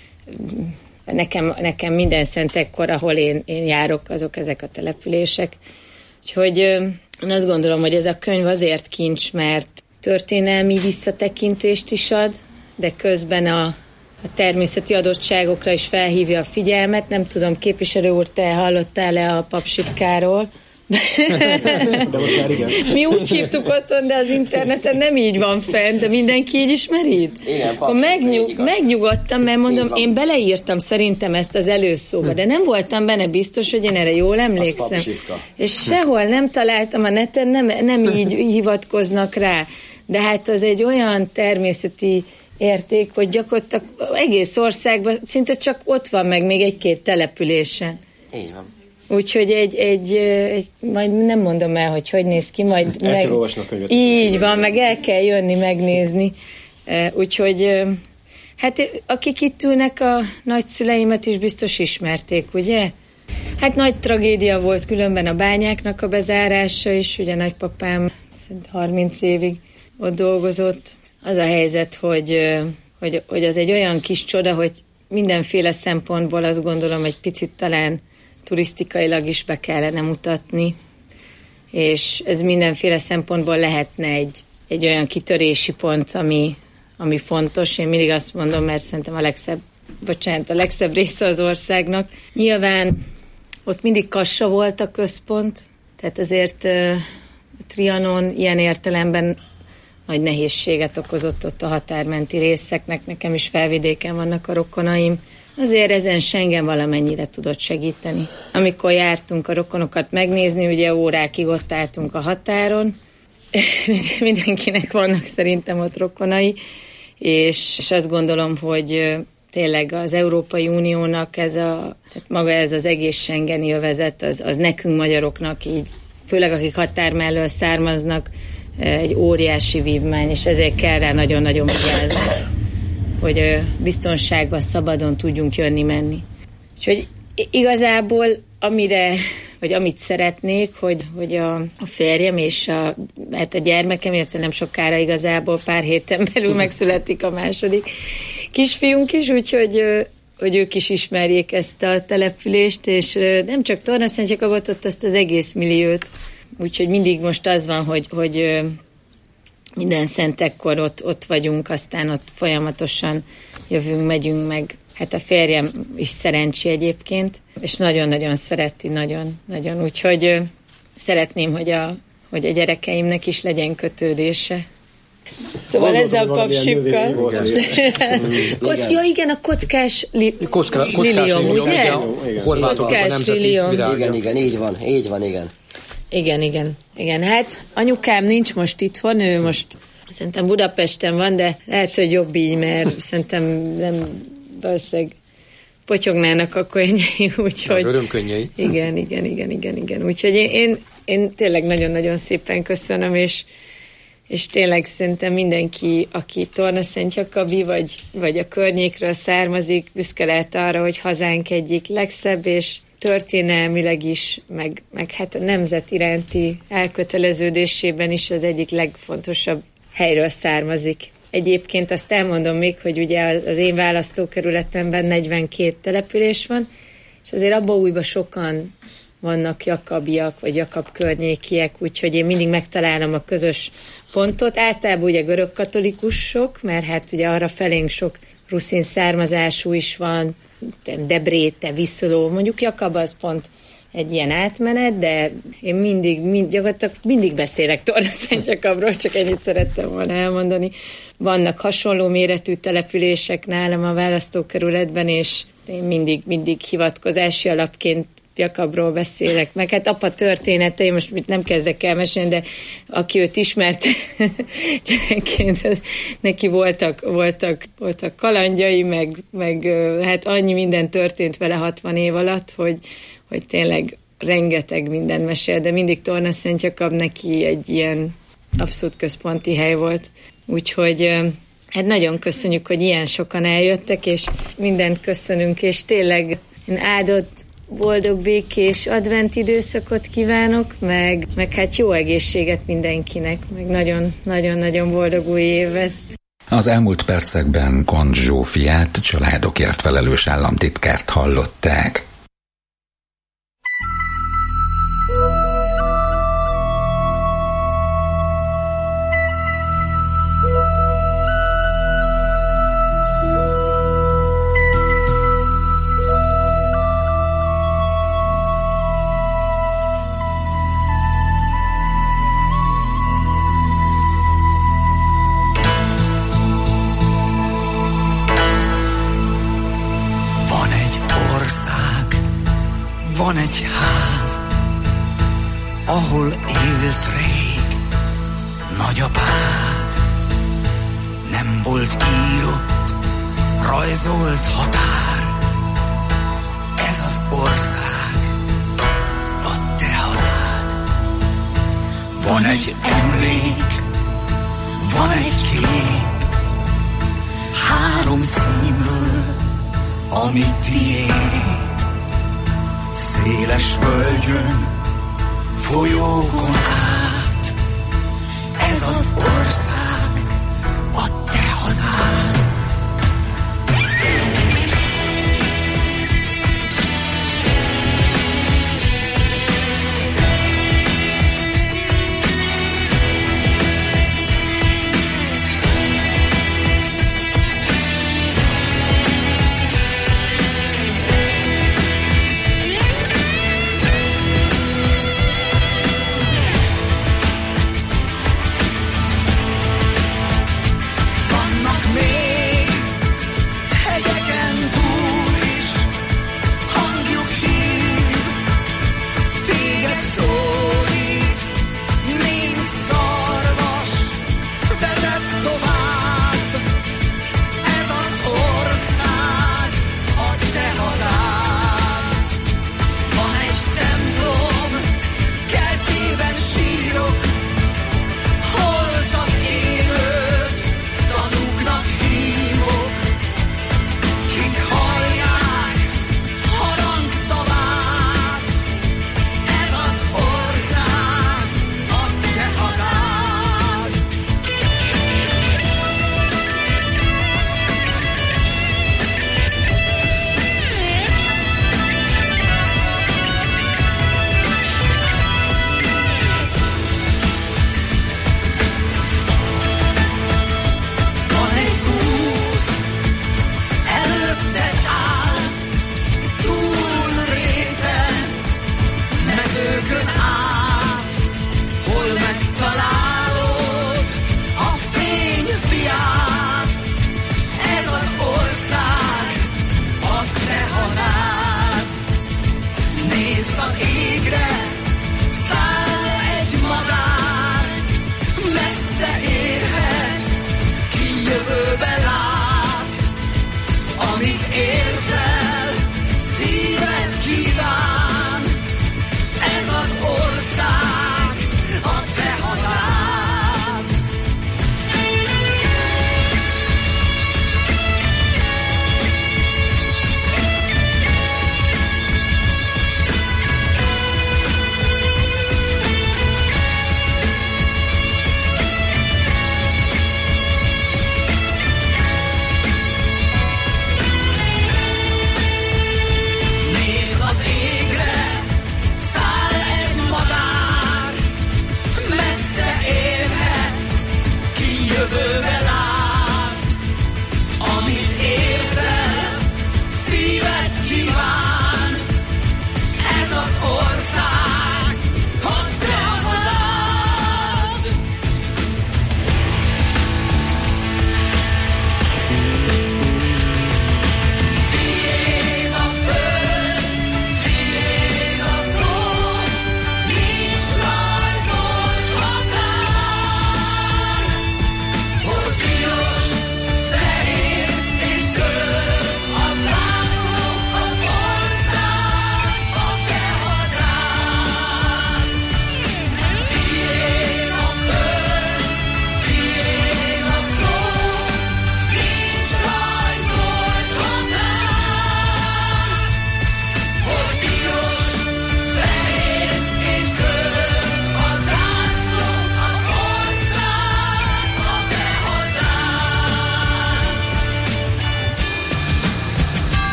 Nekem, nekem minden szentekkor, ahol én, én járok, azok ezek a települések. Úgyhogy én azt gondolom, hogy ez a könyv azért kincs, mert történelmi visszatekintést is ad, de közben a, a természeti adottságokra is felhívja a figyelmet. Nem tudom, képviselő úr, te hallottál-e a Papsipkáról?
De most már igen.
Mi úgy hívtuk otthon, de az interneten nem így van fent, de mindenki így ismeri itt.
Igen,
Akkor megnyug, megnyugodtam, mert mondom, én beleírtam szerintem ezt az előszóba, de nem voltam benne biztos, hogy én erre jól emlékszem. És sehol nem találtam a neten, nem, nem így hivatkoznak rá. De hát az egy olyan természeti érték, hogy gyakorlatilag egész országban szinte csak ott van meg még egy-két településen.
Így van.
Úgyhogy egy, egy, egy, majd nem mondom el, hogy hogy néz ki, majd
el
meg,
kell olvasni a könyvet.
Így van, meg el kell jönni, megnézni. Úgyhogy hát akik itt ülnek, a nagyszüleimet is biztos ismerték, ugye? Hát nagy tragédia volt különben a bányáknak a bezárása is, ugye nagypapám harminc évig ott dolgozott. Az a helyzet, hogy, hogy, hogy az egy olyan kis csoda, hogy mindenféle szempontból azt gondolom, egy picit talán turisztikailag is be kellene mutatni, és ez mindenféle szempontból lehetne egy, egy olyan kitörési pont, ami, ami fontos. Én mindig azt mondom, mert szerintem a legszebb, bocsánat, a legszebb része az országnak. Nyilván ott mindig Kassa volt a központ, tehát azért a Trianon ilyen értelemben nagy nehézséget okozott ott a határmenti részeknek, nekem is Felvidéken vannak a rokonaim. Azért ezen Schengen valamennyire tudott segíteni. Amikor jártunk a rokonokat megnézni, ugye órákig ott álltunk a határon, mindenkinek vannak szerintem ott rokonai, és, és azt gondolom, hogy tényleg az Európai Uniónak ez a, tehát maga ez az egész Schengeni övezet, az, az nekünk magyaroknak így, főleg akik határ mellől származnak, egy óriási vívmány, és ezért kell rá nagyon-nagyon vigyázni, hogy biztonságban, szabadon tudjunk jönni-menni. Úgyhogy igazából amire, vagy amit szeretnék, hogy, hogy a, a férjem és a, hát a gyermekem, illetve nem sokára igazából pár héten belül megszületik a második kisfiunk is, úgyhogy hogy ők is ismerjék ezt a települést, és nem csak Tornaszentjakabot, ott azt az egész milliót. Úgyhogy mindig most az van, hogy, hogy minden szentekkor ott, ott vagyunk, aztán ott folyamatosan jövünk, megyünk meg. Hát a férjem is szerencsé egyébként, és nagyon-nagyon szereti, nagyon-nagyon. Úgyhogy szeretném, hogy a, hogy a gyerekeimnek is legyen kötődése. Szóval ez a papsipka. Ja, igen, a kockás li,
Kocka,
lilium, ugye?
Kockás
lilium.
Igen, igen, így van, így van, igen.
Igen, igen, igen. Hát anyukám nincs most itthon, ő most szerintem Budapesten van, de lehet, hogy jobb így, mert szerintem nem valószínűleg potyognának a könnyei, úgyhogy...
Az örömkönnyei.
Igen, igen, igen, igen, igen. Úgyhogy én, én, én tényleg nagyon-nagyon szépen köszönöm, és és tényleg szerintem mindenki, aki Tornaszentjakabi, vagy, vagy a környékről származik, büszke lehet arra, hogy hazánk egyik legszebb, és történelmileg is, meg, meg hát a nemzet iránti elköteleződésében is az egyik legfontosabb helyről származik. Egyébként azt elmondom még, hogy ugye az én választókerületemben negyvenkét település van, és azért Abbaújban sokan vannak jakabiak, vagy jakab környékiek, úgyhogy én mindig megtalálom a közös pontot. Általában ugye görögkatolikusok, mert hát ugye arra felénk sok ruszin származású is van, Debréte, Viszoló, mondjuk Jakab az pont egy ilyen átmenet, de én mindig, mind, gyakorlatilag mindig beszélek Tornaszentjakabról, csak ennyit szerettem volna elmondani. Vannak hasonló méretű települések nálam a választókerületben, és én mindig, mindig hivatkozási alapként Jakabról beszélek, meg hát apa története, én most mit nem kezdek el mesélni, de aki őt ismerte gyerekként, neki voltak, voltak, voltak kalandjai, meg, meg hát annyi minden történt vele hatvan év alatt, hogy, hogy tényleg rengeteg minden mesél, de mindig Tornaszentjakab neki egy ilyen abszolút központi hely volt. Úgyhogy hát nagyon köszönjük, hogy ilyen sokan eljöttek, és mindent köszönünk, és tényleg én áldott boldog, békés advent időszakot kívánok, meg, meg hát jó egészséget mindenkinek, meg nagyon-nagyon-nagyon boldog új évet.
Az elmúlt percekben Kont Zsófiát, családokért felelős államtitkárt hallották.
Van egy ház, ahol élt rég nagyapád. Nem volt írott, rajzolt határ. Ez az ország, a te hazád. Van egy emlék, van egy kép, három színről, ami tiéd. Széles völgyön, folyókon át, ez az ország, a te hazád.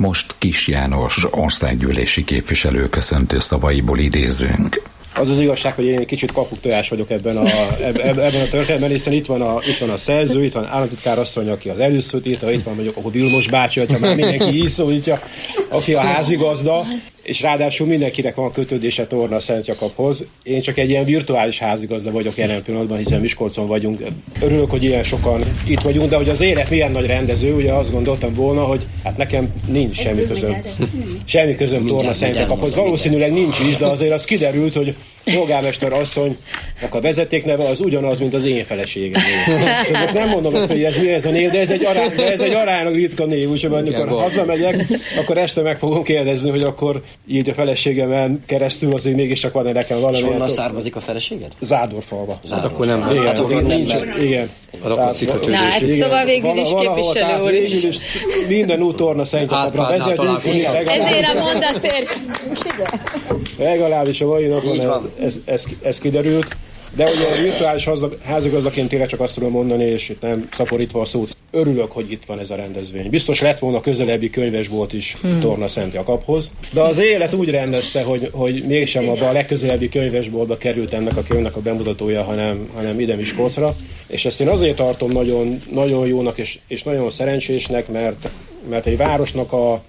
Most Kiss János országgyűlési képviselő köszöntő szavaiból idézünk.
Az az igazság, hogy én egy kicsit kapuktojás vagyok ebben a, ebben a történetben, hiszen itt van a, itt van a szerző, itt van államtitkár asszony, aki az előszót írta, itt van mondjuk a Vilmos bácsi, hogyha már mindenki így szólítja, aki a házigazda, és ráadásul mindenkinek van kötődése Torna Szent Jakabhoz. Én csak egy ilyen virtuális házigazda vagyok jelen pillanatban, hiszen Miskolcon vagyunk. Örülök, hogy ilyen sokan itt vagyunk, de hogy az élet milyen nagy rendező, ugye azt gondoltam volna, hogy hát nekem nincs semmi közöm. Semmi közöm Torna Szent Jakabhoz. Valószínűleg nincs is, de azért az kiderült, hogy polgármester asszonynak a vezetékneve az ugyanaz, mint az én feleségem. Most nem mondom azt, hogy ez mi ez a név, de ez egy, arány, de ez egy aránylag ritka név, úgyhogy amikor hazamegyek, akkor este meg fogom kérdezni, hogy akkor így a feleségemen keresztül azért mégiscsak van-e nekem valami.
És honnan származik a feleséged?
Zárdorfalva.
Hát akkor nem.
Igen,
hát akkor
nincs,
nem.
Igen.
Az akkor Na, hát szóval végül is képviselő úr is.
Végül is minden út Torna Szent Jakabra vezetünk.
Ezért a mondatért.
Legalábbis a mai napon ez, ez, ez, ez kiderült. De ugye virtuális házigazdaként tényleg csak azt tudom mondani, és itt nem szaporítva a szót, örülök, hogy itt van ez a rendezvény. Biztos lett volna közelebbi könyvesbolt is hmm. Torna Szent Jakabhoz, de az élet úgy rendezte, hogy, hogy mégsem abba a legközelebbi könyvesboltba került ennek a könyvnek a bemutatója, hanem, hanem ide Miskolcra. És ezt én azért tartom nagyon, nagyon jónak és, és nagyon szerencsésnek, mert, mert egy városnak a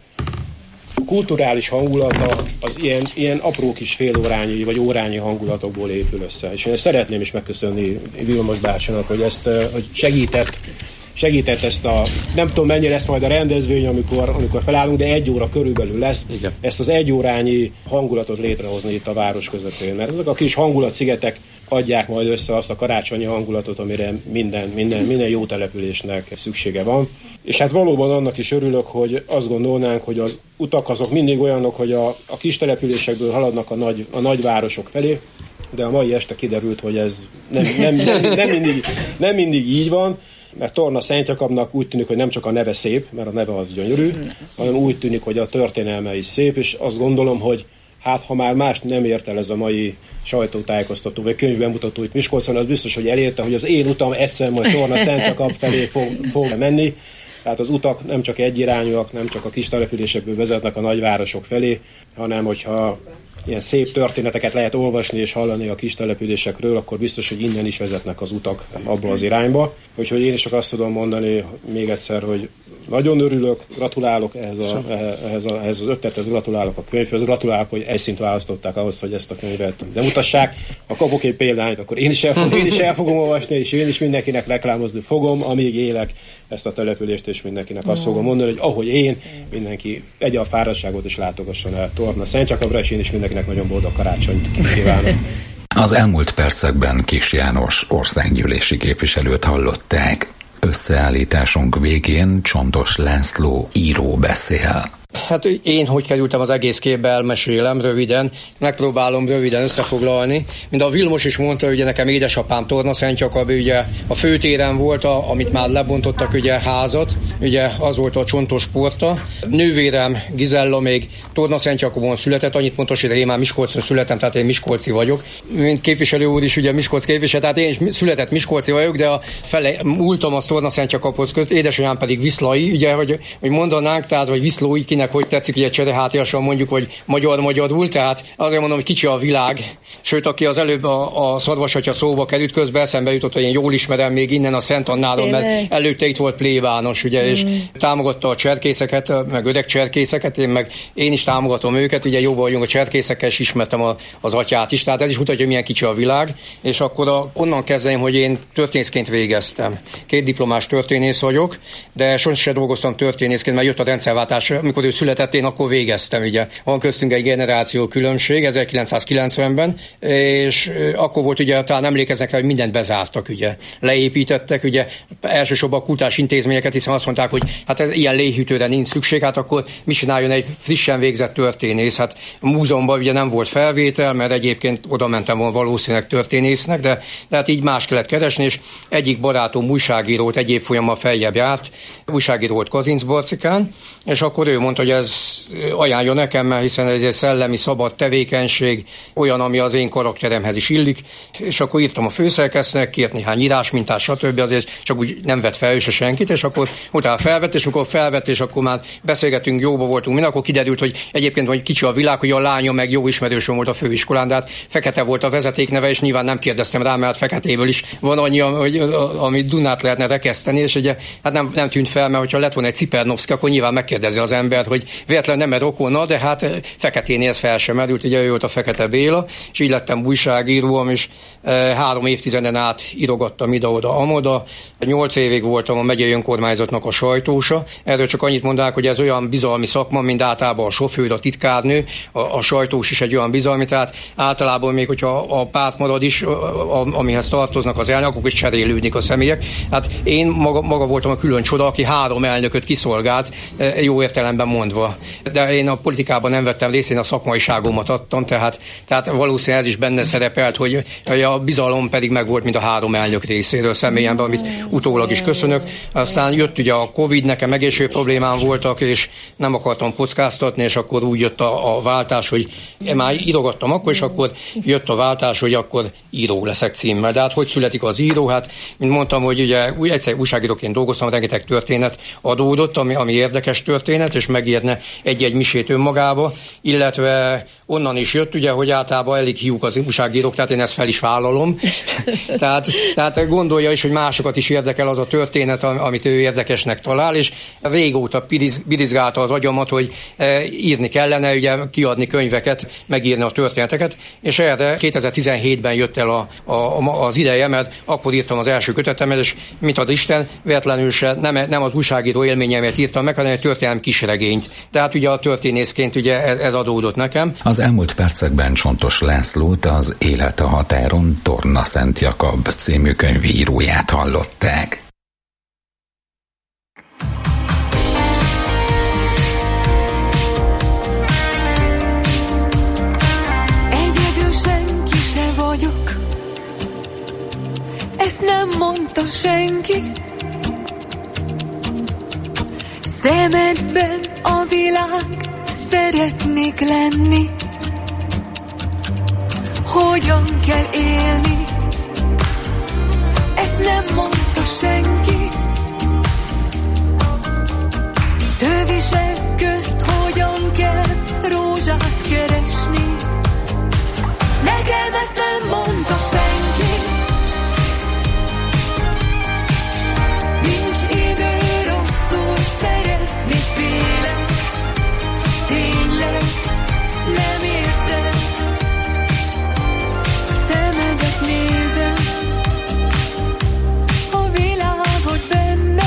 kulturális hangulata az ilyen, ilyen apró kis félórányi vagy órányi hangulatokból épül össze. És én szeretném is megköszönni Vilmos bácsinak, hogy ezt hogy segített, segített ezt a, nem tudom mennyire lesz majd a rendezvény, amikor, amikor felállunk, de egy óra körülbelül lesz. Igen. Ezt az egy órányi hangulatot létrehozni itt a város közepén. Mert ezek a kis hangulatszigetek adják majd össze azt a karácsonyi hangulatot, amire minden, minden, minden jó településnek szüksége van. És hát valóban annak is örülök, hogy azt gondolnánk, hogy az utak azok mindig olyanok, hogy a, a kis településekből haladnak a, nagy, a nagyvárosok felé, de a mai este kiderült, hogy ez nem, nem, nem, nem, mindig, nem mindig így van, mert Torna Szent Jakabnak úgy tűnik, hogy nem csak a neve szép, mert a neve az gyönyörű, hanem úgy tűnik, hogy a történelme is szép, és azt gondolom, hogy hát ha már más nem ért el ez a mai sajtótájékoztató, vagy könyvbemutató itt Miskolcon, az biztos, hogy elérte, hogy az én utam egyszer majd Torna Szent Jakab felé fog, fog menni. Tehát az utak nem csak egyirányúak, nem csak a kis településekből vezetnek a nagyvárosok felé, hanem hogyha ilyen szép történeteket lehet olvasni és hallani a kis településekről, akkor biztos, hogy innen is vezetnek az utak abba az irányba. Úgyhogy én is csak azt tudom mondani még egyszer, hogy nagyon örülök, gratulálok ehhez, a, ehhez, a, ehhez az ötlethez, gratulálok a könyvhöz, gratulálok, hogy egy szint választották ahhoz, hogy ezt a könyvet bemutassák. Ha kapok egy példányt, akkor én is, el fogom, én is el fogom olvasni, és én is mindenkinek reklámozni fogom, amíg élek ezt a települést, és mindenkinek azt fogom mondani, hogy ahogy én, mindenki egye a fáradtságot is látogasson el Torna Szent Jakabra, és én is mindenkinek nagyon boldog karácsonyt kívánok.
Az elmúlt percekben Kiss János országgyűlési képviselőt hallották. Összeállításunk végén Csontos László író beszél.
Hát én hogy kerültem az egész képbe, elmesélem röviden, megpróbálom röviden összefoglalni. Mint a Vilmos is mondta, ugye nekem édesapám Torna Szent Jakab, ugye a főtéren volt, a, amit már lebontottak, ugye házat, ugye az volt a Csontos porta. Nővérem Gizella még Torna Szent Jakabon született, annyit pontosít, én már Miskolcon születtem, tehát én miskolci vagyok. Mint képviselő úr is ugye Miskolc képviselő, tehát én is született miskolci vagyok, de a fele múltam az Torna Szent Jakabhoz közt, édesanyám pedig viszlai, ugye, hogy, hogy mondanánk, tehát, hogy viszlói, kinek hogy tetszik, ugye cserehátiasan mondjuk, hogy magyar-magyarul, tehát azért mondom, hogy kicsi a világ. Sőt, aki az előbb a, a Szarvasatya szóba került, közben eszembe jutott, hogy én jól ismerem még innen a Szent Annáról, mert előtte itt volt plébános, ugye, mm. és támogatta a cserkészeket, meg öreg cserkészeket, én meg én is támogatom őket, ugye jóban vagyunk a cserkészekkel, és ismertem a, az atyát is, tehát ez is mutatja, hogy milyen kicsi a világ, és akkor a, onnan kezdeném, hogy én történészként végeztem. Két diplomás történész vagyok, de sosem dolgoztam történészként, mert jött a rendszerváltás, amikor ő született, én akkor végeztem, ugye. Van köztünk egy generáció különbség, ezerkilencszázkilencvenben, és akkor volt, ugye, talán emlékeznek rá, hogy mindent bezártak, ugye. Leépítettek, ugye, elsősorban a kultúrás intézményeket, hiszen azt mondták, hogy hát ez ilyen léhűtőre nincs szükség, hát akkor mi csináljon egy frissen végzett történész. Hát a múzeumban ugye nem volt felvétel, mert egyébként oda mentem volna valószínűleg történésznek, de, de hát így más kellett keresni, és egyik barátom újságírót egy évfolyammal feljebb járt, újságíró volt Kazincbarcikán, és akkor ő mondta, hogy ez ajánlja nekem, mert hiszen ez egy szellemi szabad tevékenység, olyan, ami az én karakteremhez is illik, és akkor írtam a főszerkesztőnek, kért néhány írásmintát, stb. Azért csak úgy nem vett fel ő se senkit, és akkor utána felvett, és amikor felvett, és akkor már beszélgettünk, jóba voltunk mind, akkor kiderült, hogy egyébként hogy kicsi a világ, hogy a lánya meg jó ismerősöm volt a főiskolán, de hát Fekete volt a vezetékneve, és nyilván nem kérdeztem rá, mert Feketéből is van annyi, hogy, amit Dunát lehetne rekeszteni, és ugye hát nem, nem tűnt fel, mert hogyha lett volna egy Cipernovszki, akkor nyilván megkérdezi az embert, hogy véletlenül nem rokona, de hát Feketénél ez fel sem merült, ugye ő volt a Fekete Béla, és így lettem újságíró, és e, három évtizeden át írogattam ide-oda, amoda. Nyolc évig voltam a megyei önkormányzatnak a sajtósa. Erről csak annyit mondák, hogy ez olyan bizalmi szakma, mint általában a sofőr, a titkárnő, a, a sajtós is egy olyan bizalmi, tehát általában még, hogyha a párt marad is, a, a, amihez tartoznak az elnökök, és cserélődnek a személyek. Hát én maga, maga voltam a külön csoda, aki három elnököt kiszolgált, jó értelemben mondva. De én a politikában nem vettem részt, én a szakmaiságomat adtam, tehát, tehát valószínűleg ez is benne szerepelt, hogy a bizalom pedig megvolt, mint a három elnök részéről személyemben, amit utólag is köszönök. Aztán jött ugye a Covid, nekem egészségügyi problémám voltak, és nem akartam kockáztatni, és akkor úgy jött a, a váltás, hogy én már írogattam akkor, és akkor jött a váltás, hogy akkor író leszek címmel. De hát hogy születik az író? Hát, mint mondtam, hogy ugye egyszer újságíróként dolgoztam, rengeteg történet adódott, ami, ami érdekes történet, és megérne egy-egy misét önmagába, illetve onnan is jött, ugye, hogy általában elég hiúk az újságírók, tehát én ezt fel is vállalom. tehát, tehát gondolja is, hogy másokat is érdekel az a történet, amit ő érdekesnek talál, és régóta piriz, pirizgálta az agyamat, hogy e, írni kellene, ugye kiadni könyveket, megírni a történeteket, és erre kétezer-tizenhétben jött el a, a, az ideje, mert akkor írtam az első kötetemet, és mit ad Isten, véletlenül se nem, nem az újságíró élményemet írtam meg, hanem egy történelem kisregényt. Tehát ugye a történészként ugye ez, ez adódott nekem.
Az elmúlt percekben Csontos Lászlót, az Élet a határon Torna Szent Jakab című könyvíróját hallották.
Egyedül senki se vagyok, ezt nem mondta senki. Szemedben a világ, szeretnék lenni. Hogyan kell élni, ezt nem mondta senki. Tövisek közt hogyan kell rózsát keresni, nekem ezt nem mondta senki. Nincs idő rosszul szeretni, félek, tényleg nem érzed. Szemedet nézem, a világot benne.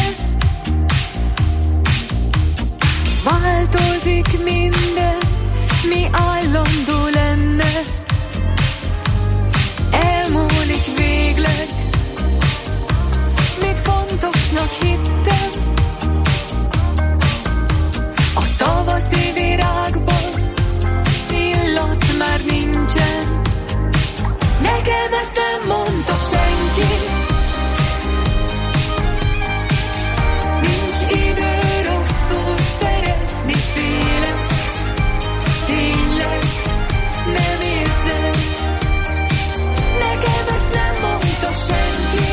Változik minden, mi állandó lenne. Elmúlik végleg, mit fontosnak hittem. A tavaszi virágban illat már nincsen. Nekem ezt nem mondta senki. Nincs idő rosszul szeretni, félek, tényleg nem érzed. Nekem ezt nem mondta senki.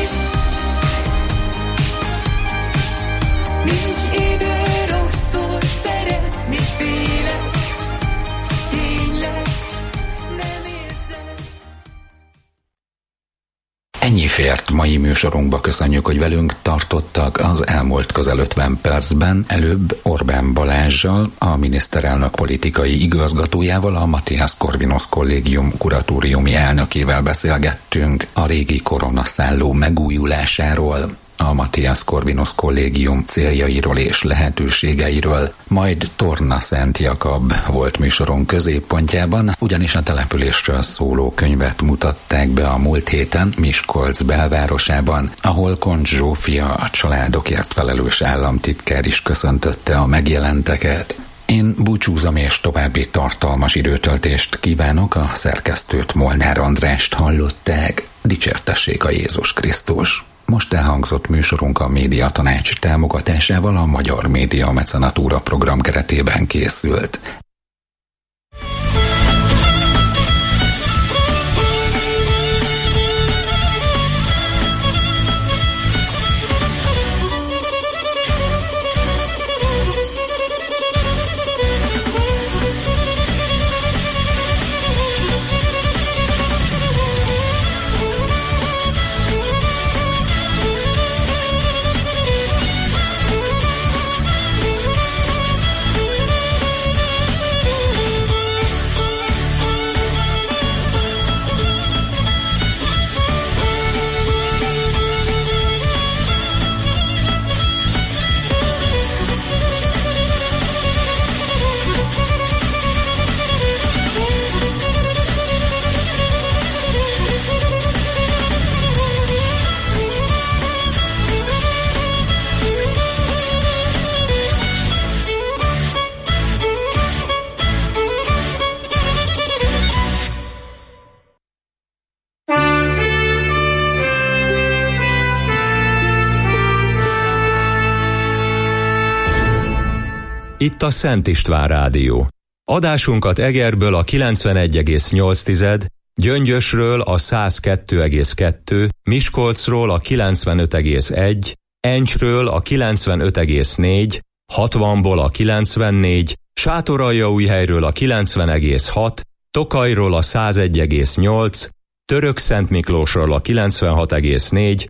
Nincs idő rosszul szeretni, félek, tényleg nem érzed.
Ennyi fért mai műsorunkba, köszönjük, hogy velünk tartottak az elmúlt közel ötven percben. Előbb Orbán Balázssal, a miniszterelnök politikai igazgatójával, a Matthias Corvinus Kollégium kuratóriumi elnökével beszélgettünk a régi koronaszálló megújulásáról, a Matthias Corvinus Kollégium céljairól és lehetőségeiről, majd Torna Szent Jakab volt műsorunk középpontjában, ugyanis a településről szóló könyvet mutatták be a múlt héten Miskolc belvárosában, ahol Koncs Zsófia, a családokért felelős államtitkár is köszöntötte a megjelenteket. Én búcsúzom és további tartalmas időtöltést kívánok, a szerkesztőt, Molnár Andrást hallották. Dicsértessék a Jézus Krisztus! Most elhangzott műsorunk a Média Tanács támogatásával a Magyar Média Mecenatúra program keretében készült.
Itt a Szent István Rádió. Adásunkat Egerből a kilencvenegy egész nyolc, Gyöngyösről a száz kettő egész kettő, Miskolcról a kilencvenöt egész egy, Encsről a kilencvenöt egész négy, hatvanból a kilencvennégy, Sátoraljaújhelyről a kilencven egész hat, Tokajról a száz egy egész nyolc, Törökszentmiklósról a kilencvenhat egész négy,